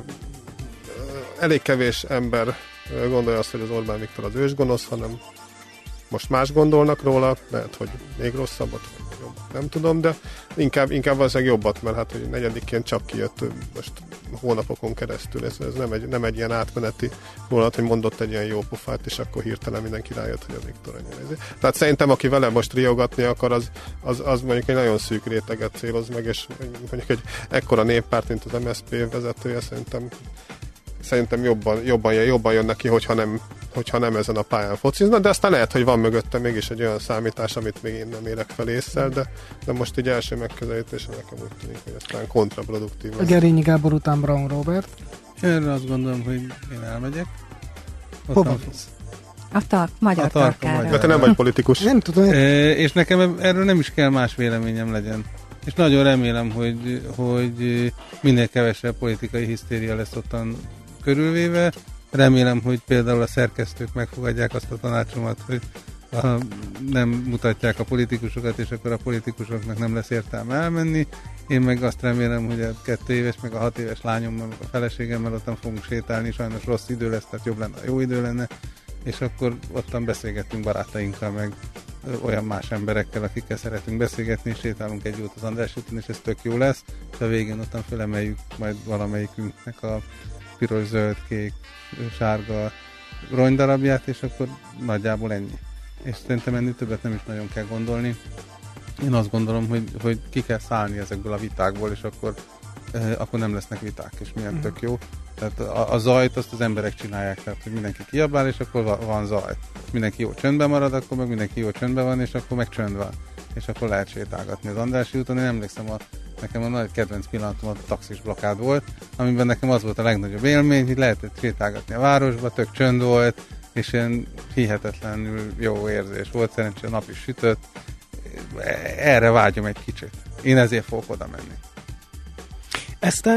elég kevés ember gondolja azt, hogy az Orbán Viktor az ősgonosz, hanem most más gondolnak róla, lehet, hogy még rosszabbat, vagy jobbat, nem tudom, de inkább valószínűleg jobbat, mert hát, hogy 4-ként csak kijött most hónapokon keresztül, ez nem egy ilyen átmeneti volat, hogy mondott egy ilyen jó pofát, és akkor hirtelen mindenki rájött, hogy a Viktor annyira. Tehát szerintem, aki vele most riogatni akar, az mondjuk egy nagyon szűk réteget céloz meg, és mondjuk egy ekkora néppárt, mint az MSZP vezetője, szerintem jobban jön neki, hogyha nem ezen a pályán focizna, de aztán lehet, hogy van mögötte mégis egy olyan számítás, amit még én nem érek fel észszel, de most így első megközelítésen nekem úgy tűnik, hogy ez talán kontraproduktív. A Gerényi Gábor után Braun Robert. Erre azt gondolom, hogy én elmegyek. Hova? A Magyar Tarkára. De te nem vagy politikus. Nem tudom. És nekem erről nem is kell más véleményem legyen. És nagyon remélem, hogy minél kevesebb politikai hisztéria lesz ottan körülvéve. Remélem, hogy például a szerkesztők megfogadják azt a tanácsomat, hogy nem mutatják a politikusokat, és akkor a politikusoknak nem lesz értelme elmenni. Én meg azt remélem, hogy a 2 éves, meg a 6 éves lányommal, meg a feleségemmel ottan fogunk sétálni, sajnos rossz idő lesz, tehát jobb lenne, jó idő lenne, és akkor ottan beszélgetünk barátainkkal, meg olyan más emberekkel, akikkel szeretünk beszélgetni, és sétálunk egy jót az András úton, és ez tök jó lesz, és a végén ottan felemeljük majd valamelyikünknek a piros, zöld, kék, sárga rongydarabját, és akkor nagyjából ennyi. És szerintem ennél többet nem is nagyon kell gondolni. Én azt gondolom, hogy ki kell szállni ezekből a vitákból, és akkor nem lesznek viták, és milyen tök jó. Tehát a zajt azt az emberek csinálják, tehát hogy mindenki kiabál, és akkor van zaj. Mindenki jó csöndben marad, akkor meg mindenki jó csöndben van, és akkor meg csönd van. És akkor lehet sétálgatni az Andrássy úton. Én emlékszem, nekem a nagy kedvenc pillanatom a taxis blokkád volt, amiben nekem az volt a legnagyobb élmény, hogy lehetett sétálgatni a városba, tök csönd volt, és ilyen hihetetlenül jó érzés volt, szerencsére a nap is sütött. Erre vágyom egy kicsit. Én ezért fogok oda menni. Eszter?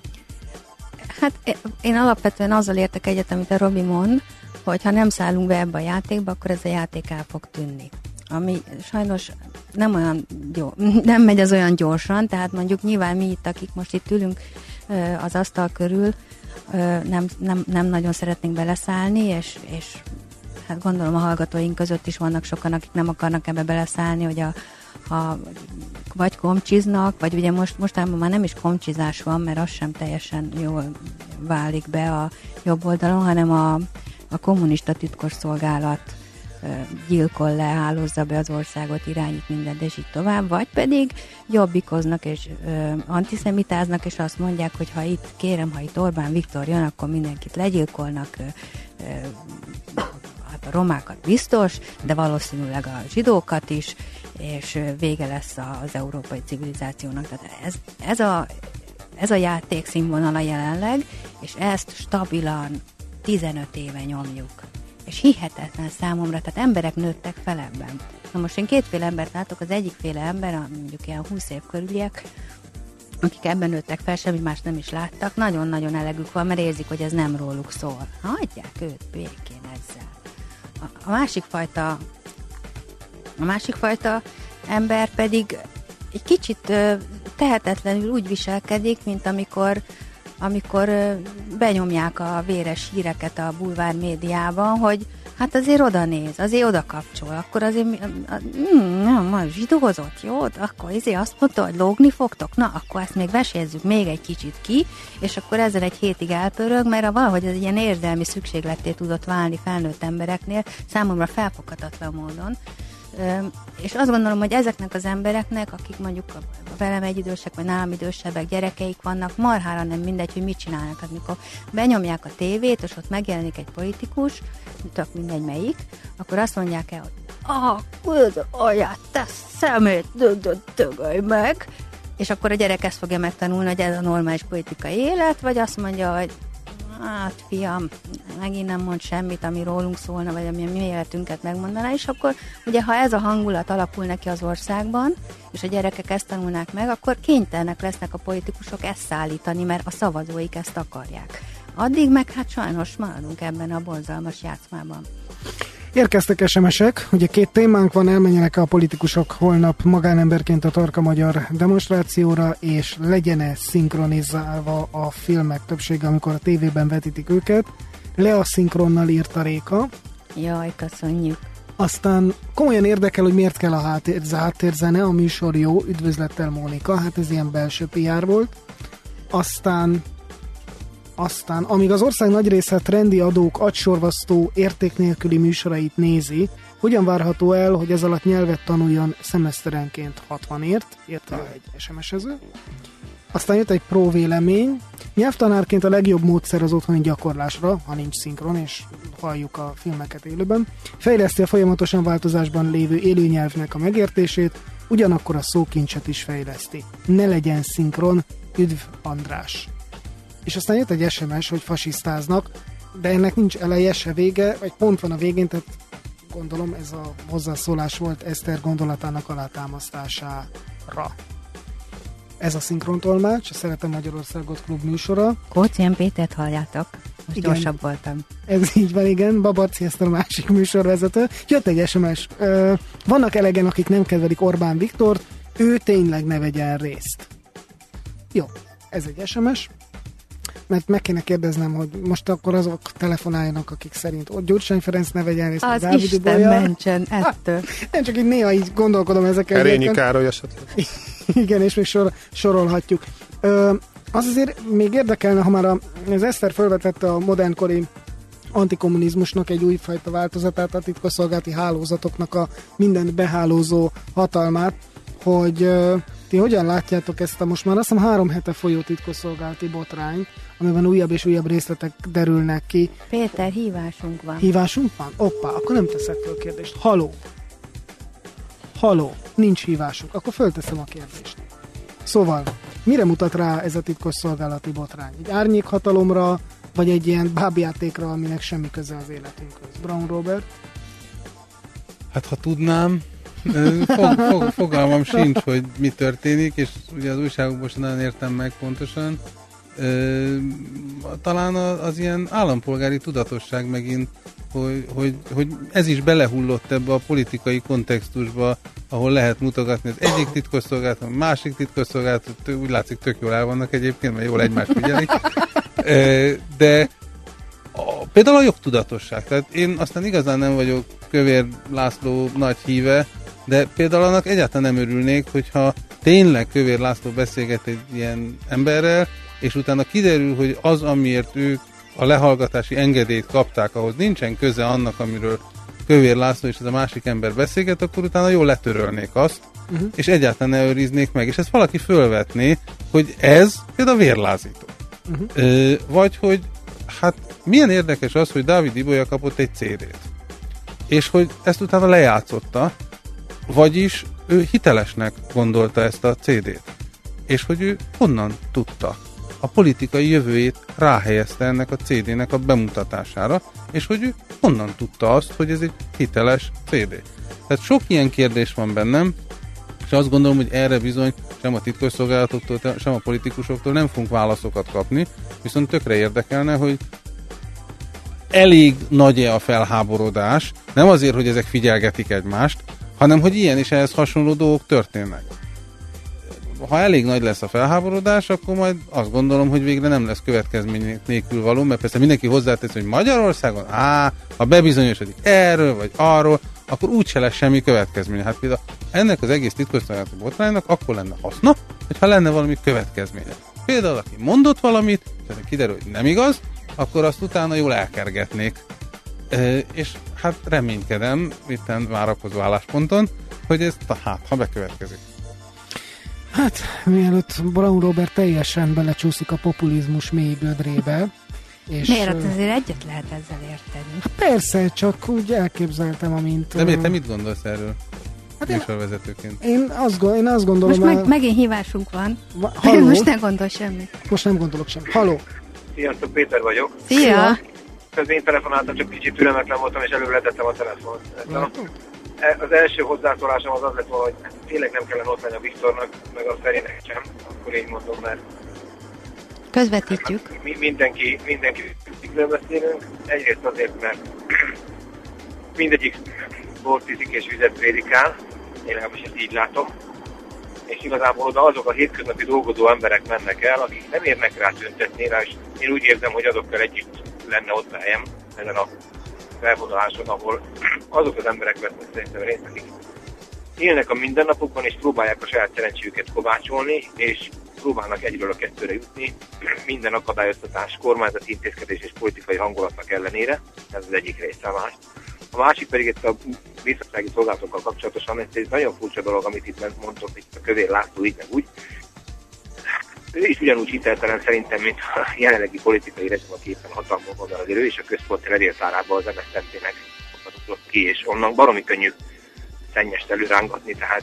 Hát én alapvetően azzal értek egyet, amit a Robi mond, hogy ha nem szállunk be ebbe a játékba, akkor ez a játék el fog tűnni. Ami sajnos nem olyan jó, nem megy az olyan gyorsan, tehát mondjuk nyilván mi itt, akik most itt ülünk az asztal körül, nem nagyon szeretnénk beleszállni, és hát gondolom a hallgatóink között is vannak sokan, akik nem akarnak ebbe beleszállni, hogy vagy komcsiznak, vagy ugye mostában már nem is komcsizás van, mert az sem teljesen jól válik be a jobb oldalon, hanem a kommunista titkosszolgálat gyilkol le, hálózza be az országot, irányít mindent, és így tovább, vagy pedig jobbikoznak és antiszemitáznak, és azt mondják, hogy ha itt Orbán Viktor jön, akkor mindenkit legyilkolnak, hát a romákat biztos, de valószínűleg a zsidókat is, és vége lesz az európai civilizációnak. Tehát ez a játék színvonala jelenleg, és ezt stabilan 15 éve nyomjuk. És hihetetlen számomra, tehát emberek nőttek fel ebben. Na most én kétféle embert látok, az egyikféle ember, mondjuk ilyen 20 év körüliek, akik ebben nőttek fel, semmi más nem is láttak, nagyon-nagyon elegük van, mert érzik, hogy ez nem róluk szól. Hagyják őt békén ezzel. A másik fajta ember pedig egy kicsit tehetetlenül úgy viselkedik, mint amikor benyomják a véres híreket a bulvár médiában, hogy hát azért oda néz, azért oda kapcsol, akkor azért zsidózott, jó? Akkor azt mondta, hogy lógni fogtok? Na, akkor ezt még vesézzük még egy kicsit ki, és akkor ezzel egy hétig elpörög, mert valahogy ez egy ilyen érzelmi szükségletté tudott válni felnőtt embereknél, számomra felfoghatatlan módon. És azt gondolom, hogy ezeknek az embereknek, akik mondjuk velem egyidősek, vagy nálam idősebbek, gyerekeik vannak, marhára nem mindegy, hogy mit csinálnak. Hát mikor benyomják a tévét, és ott megjelenik egy politikus, tök mindegy melyik, akkor azt mondják el, hogy anyát, te szemét, dögölj meg, és akkor a gyerek ezt fogja megtanulni, hogy ez a normális politikai élet, vagy azt mondja, hogy hát fiam, megint nem mond semmit, ami rólunk szólna, vagy ami a mi életünket megmondaná, és akkor ugye, ha ez a hangulat alakul neki az országban, és a gyerekek ezt tanulnák meg, akkor kénytelenek lesznek a politikusok ezt szállítani, mert a szavazóik ezt akarják. Addig meg hát sajnos maradunk ebben a borzalmas játszmában. Érkeztek SMS-ek, ugye 2 témánk van, elmenjenek a politikusok holnap magánemberként a Tarka Magyar demonstrációra, és legyen-e szinkronizálva a filmek többsége, amikor a tévében vetítik őket. Lea szinkronnal írta Réka. Jaj, köszönjük. Aztán komolyan érdekel, hogy miért kell a háttérzene, a műsor jó, üdvözlettel Mónika, hát ez ilyen belső PR volt. Aztán amíg az ország nagy része trendi adók agysorvasztó érték nélküli műsorait nézi, hogyan várható el, hogy ez alatt nyelvet tanuljon szemeszterenként 60-ért, érte egy SMS-ező. Aztán jött egy pro vélemény. Nyelvtanárként a legjobb módszer az otthoni gyakorlásra, ha nincs szinkron, és halljuk a filmeket élőben. Fejleszti a folyamatosan változásban lévő élőnyelvnek a megértését, ugyanakkor a szókincset is fejleszti. Ne legyen szinkron, üdv András. És aztán jött egy SMS, hogy fasisztáznak, de ennek nincs eleje, se vége, vagy pont van a végén, tehát gondolom ez a hozzászólás volt Eszter gondolatának alátámasztására. Ez a szinkrontolmács, a Szeretem Magyarországot klub műsora. Kócián Pétert halljátok? Most igen, gyorsabb voltam. Ez így van, igen. Babarci Eszter a másik műsorvezető. Jött egy SMS. Vannak elegen, akik nem kedvelik Orbán Viktort, ő tényleg ne vegyen részt. Jó, ez egy SMS. Mert meg kéne kérdeznem, hogy most akkor azok telefonáljanak, akik szerint ott Gyurcsány Ferenc ne vegyen részt. Az Isten mentsen ettől. Nem csak így néha így gondolkodom ezekkel. Erényi Károly esetleg. Igen, és még sorolhatjuk. Az azért még érdekelne, ha már az Eszter felvetette a modernkori antikommunizmusnak egy újfajta változatát, a titkosszolgálati hálózatoknak a mindent behálózó hatalmát, hogy ti hogyan látjátok ezt a most már azt hiszem 3 hete folyó titkosszolgálati botrány, amiben újabb és újabb részletek derülnek ki. Péter, hívásunk van. Hívásunk van? Oppá, akkor nem teszek föl kérdést. Haló, nincs hívásunk. Akkor fölteszem a kérdést. Szóval, mire mutat rá ez a titkosszolgálati botrány? Egy árnyékhatalomra, vagy egy ilyen bábjátékra, aminek semmi köze az életünkhöz? Brown Robert? Hát ha tudnám, fogalmam sincs, hogy mi történik, és ugye az újságokból sem nagyon értem meg pontosan. Talán az ilyen állampolgári tudatosság megint, hogy ez is belehullott ebbe a politikai kontextusba, ahol lehet mutogatni az egyik titkosszolgálatot, a másik titkosszolgálatot, úgy látszik tök jól el vannak egyébként, mert jól egymást figyelik. De például a jogtudatosság. Tehát én aztán igazán nem vagyok Kövér László nagy híve, de például annak egyáltalán nem örülnék, hogyha tényleg Kövér László beszélget egy ilyen emberrel, és utána kiderül, hogy az, amiért ők a lehallgatási engedélyt kapták, ahhoz nincsen köze annak, amiről Kövér László és ez a másik ember beszélget, akkor utána jól letörölnék azt, és egyáltalán ne őriznék meg. És ezt valaki fölvetné, hogy ez például vérlázító. Vagy hogy hát milyen érdekes az, hogy Dávid Ibolya kapott egy CD-t. És hogy ezt utána lejátszotta, vagyis ő hitelesnek gondolta ezt a CD-t. És hogy ő honnan tudta. A politikai jövőjét ráhelyezte ennek a CD-nek a bemutatására, és hogy ő honnan tudta azt, hogy ez egy hiteles CD. Tehát sok ilyen kérdés van bennem, és azt gondolom, hogy erre bizony sem a titkosszolgálatoktól, sem a politikusoktól nem fogunk válaszokat kapni, viszont tökre érdekelne, hogy elég nagy-e a felháborodás, nem azért, hogy ezek figyelgetik egymást, hanem hogy ilyen és ehhez hasonló dolgok történnek. Ha elég nagy lesz a felháborodás, akkor majd azt gondolom, hogy végre nem lesz következmény nélkül való, mert persze mindenki hozzátesz, hogy Magyarországon, ha bebizonyosodik erről vagy arról, akkor úgyse lesz semmi következmény. Hát például ennek az egész titkosszolgálati botránynak akkor lenne haszna, hogyha lenne valami következménye. Például aki mondott valamit, és kiderül, hogy nem igaz, akkor azt utána jól elkergetnék. És hát reménykedem, itten várakozó állásponton, hogy ez ha bekövetkezik. Hát, mielőtt Brown Robert teljesen belecsúszik a populizmus mély gödrébe. És miért? Azért egyet lehet ezzel érteni. Persze, csak úgy elképzeltem, amint... De te mit gondolsz erről? Hát műsorvezetőként. Én azt gondolom... Most megint hívásunk van. Halló? Most ne gondolj semmit. Most nem gondolok semmit. Halló? Sziasztok, Péter vagyok. Szia! Közben telefonáltam, csak kicsit türelmetlen voltam, és előbb letettem a telefont. Az első hozzászólásom az lett volna, hogy tényleg nem kellene ott lenni a Viktornak, meg a Ferinek sem, akkor így mondom, mert közvetítjük. Mindenki beszélünk. Egyrészt azért, mert mindegyik bort iszik és vizet prédikál, én legalábbis ezt így látom, és igazából oda azok a hétköznapi dolgozó emberek mennek el, akik nem érnek rá tüntetni rá, és én úgy érzem, hogy azokkal együtt lenne ott helyem ezen a felvonuláson, ahol azok az emberek vesznek szerintem részt, akik élnek a mindennapokban, és próbálják a saját szerencséjüket kovácsolni, és próbálnak egyről a kettőre jutni, minden akadályoztatás, kormányzati intézkedés és politikai hangulatnak ellenére, ez az egyik része a más. A másik pedig itt a biztonsági szolgálatokkal kapcsolatosan, ez egy nagyon furcsa dolog, amit itt mondtok, itt a Kövér László így meg úgy. Ő is ugyanúgy hiteltelen szerintem, mint a jelenlegi politikai rezsim, aki éppen hatalmon van, azért ő is a központi levéltárában az MSZNT-nek adott ki, és onnan baromi könnyű szennyest előrángatni, tehát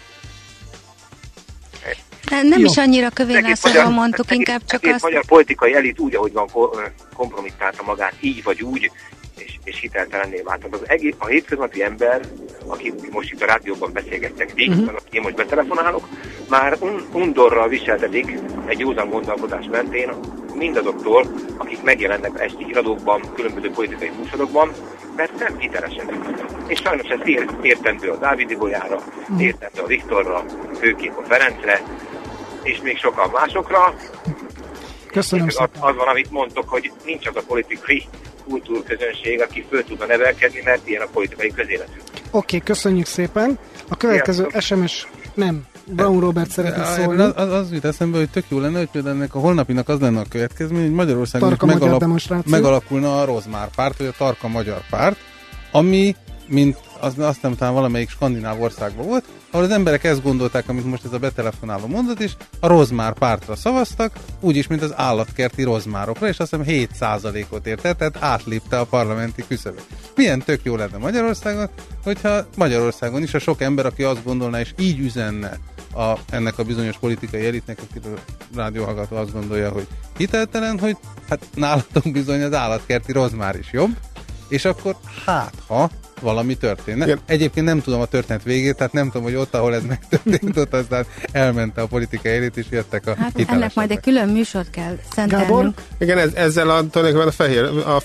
nem is annyira Kövér Lászlóról mondtuk, inkább csak azt... magyar politikai elit úgy, ahogy van, kompromittálta magát, így vagy úgy, és hiteltelenné váltak. A hétköznapi ember, aki most itt a rádióban beszélgettek, én most betelefonálok, már undorral viseltetik egy józan gondolkodás mentén mindazoktól, akik megjelennek esti híradókban, különböző politikai műsorokban, mert nem hitelesek. És sajnos ez értendő a Dávid Ibolyára, értendő a Viktorra, főképp a Ferencre, és még sokan másokra. Köszönöm szépen. Az van, amit mondtok, hogy nincs az a politikai kultúrközönség, aki föl tudna nevelkedni, mert ilyen a politikai közéletünk. Oké, köszönjük szépen. A következő SMS nem. Brown Robert szeretne szólni. Az jut eszembe, hogy tök jó lenne, hogy például ennek a holnapinak az lenne a következmény, hogy Magyarországon megalakulna a Rozmár párt, vagy a Tarka Magyar Párt, ami, mint azt nem talán valamelyik skandináv országban volt, ahol az emberek ezt gondolták, amit most ez a betelefonáló mondat is, a Rozmár pártra szavaztak, úgyis, mint az állatkerti rozmárokra, és azt hiszem 7%-ot érte, tehát átlépte a parlamenti küszöböt. Milyen tök jó lenne Magyarországon, hogyha Magyarországon is a sok ember, aki azt gondolná, és így üzenne ennek a bizonyos politikai elitnek, akiről rádióhallgató azt gondolja, hogy hiteltelen, hogy hát nálatok bizony az állatkerti rozmár is jobb, és akkor ha valami történne. Igen. Egyébként nem tudom a történet végét, tehát nem tudom, hogy ott, ahol ez megtörtént, ott aztán elment a politikai elit, és jöttek a hitelesek. Ennek majd egy külön műsort kell szentelnünk. Igen, ezzel tulajdonképpen a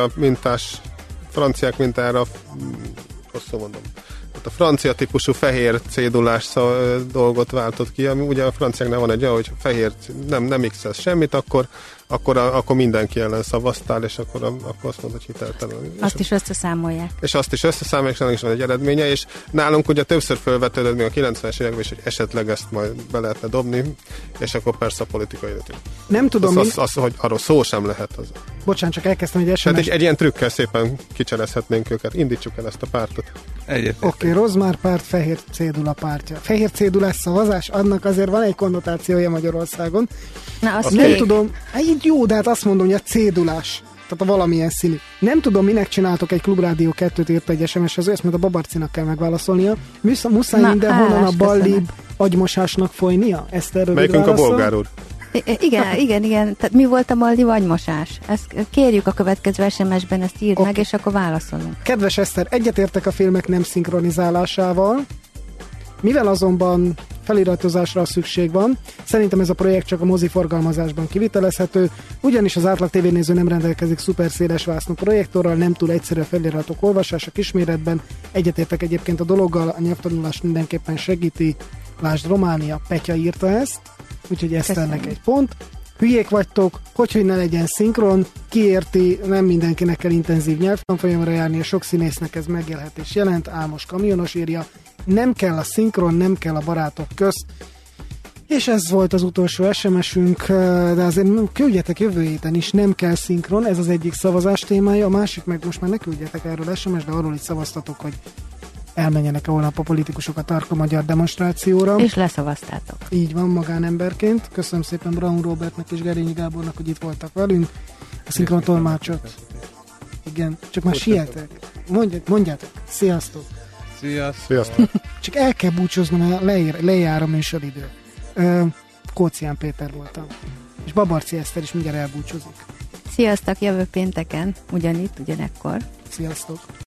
franciák mintára, rosszul mondom, a francia típusú fehér cédulás dolgot váltott ki, ami ugye a franciáknál van egy olyan, hogy fehér nem x-ez semmit, akkor mindenki ellen szavaztál, és akkor azt mondod, hogy hiteltelen. Azt is összeszámolják. És azt is összeszámolják, és annak is van egy eredménye, és nálunk ugye többször felvetődött még a 90-es években is, hogy esetleg ezt majd be lehetne dobni, és akkor persze a politikai életünk. Nem tudom, hogy arról szó sem lehet. Bocsánat, csak elkezdtem egy SMS. Tehát egy ilyen trükkel szépen kicserezhetnénk őket. Indítsuk el ezt a pártot. Oké, Rozmár párt, fehér cédula pártja. Fehér cédulás szavazás, annak azért van egy konnotációja Magyarországon. Na, azt nem tudom, így jó, de hát azt mondom, hogy a cédulás, tehát a valamilyen színű. Nem tudom, minek csináltok egy Klubrádió 2-t, írt egy SMS-hez, ezt majd a Babarcinak kell megválaszolnia. Muszáj mindenhonnan a ballibb agymosásnak folynia? Ezt erről melyikünk a bolgár úr? Igen. Tehát mi volt a ballibb agymosás? Ezt kérjük a következő SMS-ben, ezt írd meg, és akkor válaszolunk. Kedves Eszter, egyetértek a filmek nem szinkronizálásával, mivel azonban feliratozásra szükség van, szerintem ez a projekt csak a mozi forgalmazásban kivitelezhető, ugyanis az átlag tévénéző nem rendelkezik szuper széles vásznú projektorral, nem túl egyszerű a feliratok olvasása kisméretben. Egyetértek egyébként a dologgal, a nyelvtanulást mindenképpen segíti. Lásd, Románia, Petya írta ezt, úgyhogy Eszternek egy pont. Hülyék vagytok, hogy ne legyen szinkron, kiérti, nem mindenkinek kell intenzív nyelvtanfolyamra járni, a sok színésznek ez megélhetés jelent, Álmos kamionos írja, nem kell a szinkron, nem kell a barátok közt. És ez volt az utolsó SMS-ünk, de azért küldjetek jövő héten is, nem kell szinkron, ez az egyik szavazás témája, a másik meg most már ne küldjetek erről SMS, de arról is szavaztatok, hogy elmenjenek holnap a politikusok a Tarka Magyar demonstrációra. És leszavaztátok. Így van, magánemberként. Köszönöm szépen Brown Robertnek és Gerényi Gábornak, hogy itt voltak velünk. A szinkron tolmácsot. Igen, csak már sietek. Mondjátok. Sziasztok. Sziasztok. Csak el kell búcsúznom, mert lejár a műsoridő. Kócián Péter voltam. És Babarci Eszter is mindjárt elbúcsúzik. Sziasztok, jövő pénteken, ugyanitt, ugyanekkor. Sziasztok!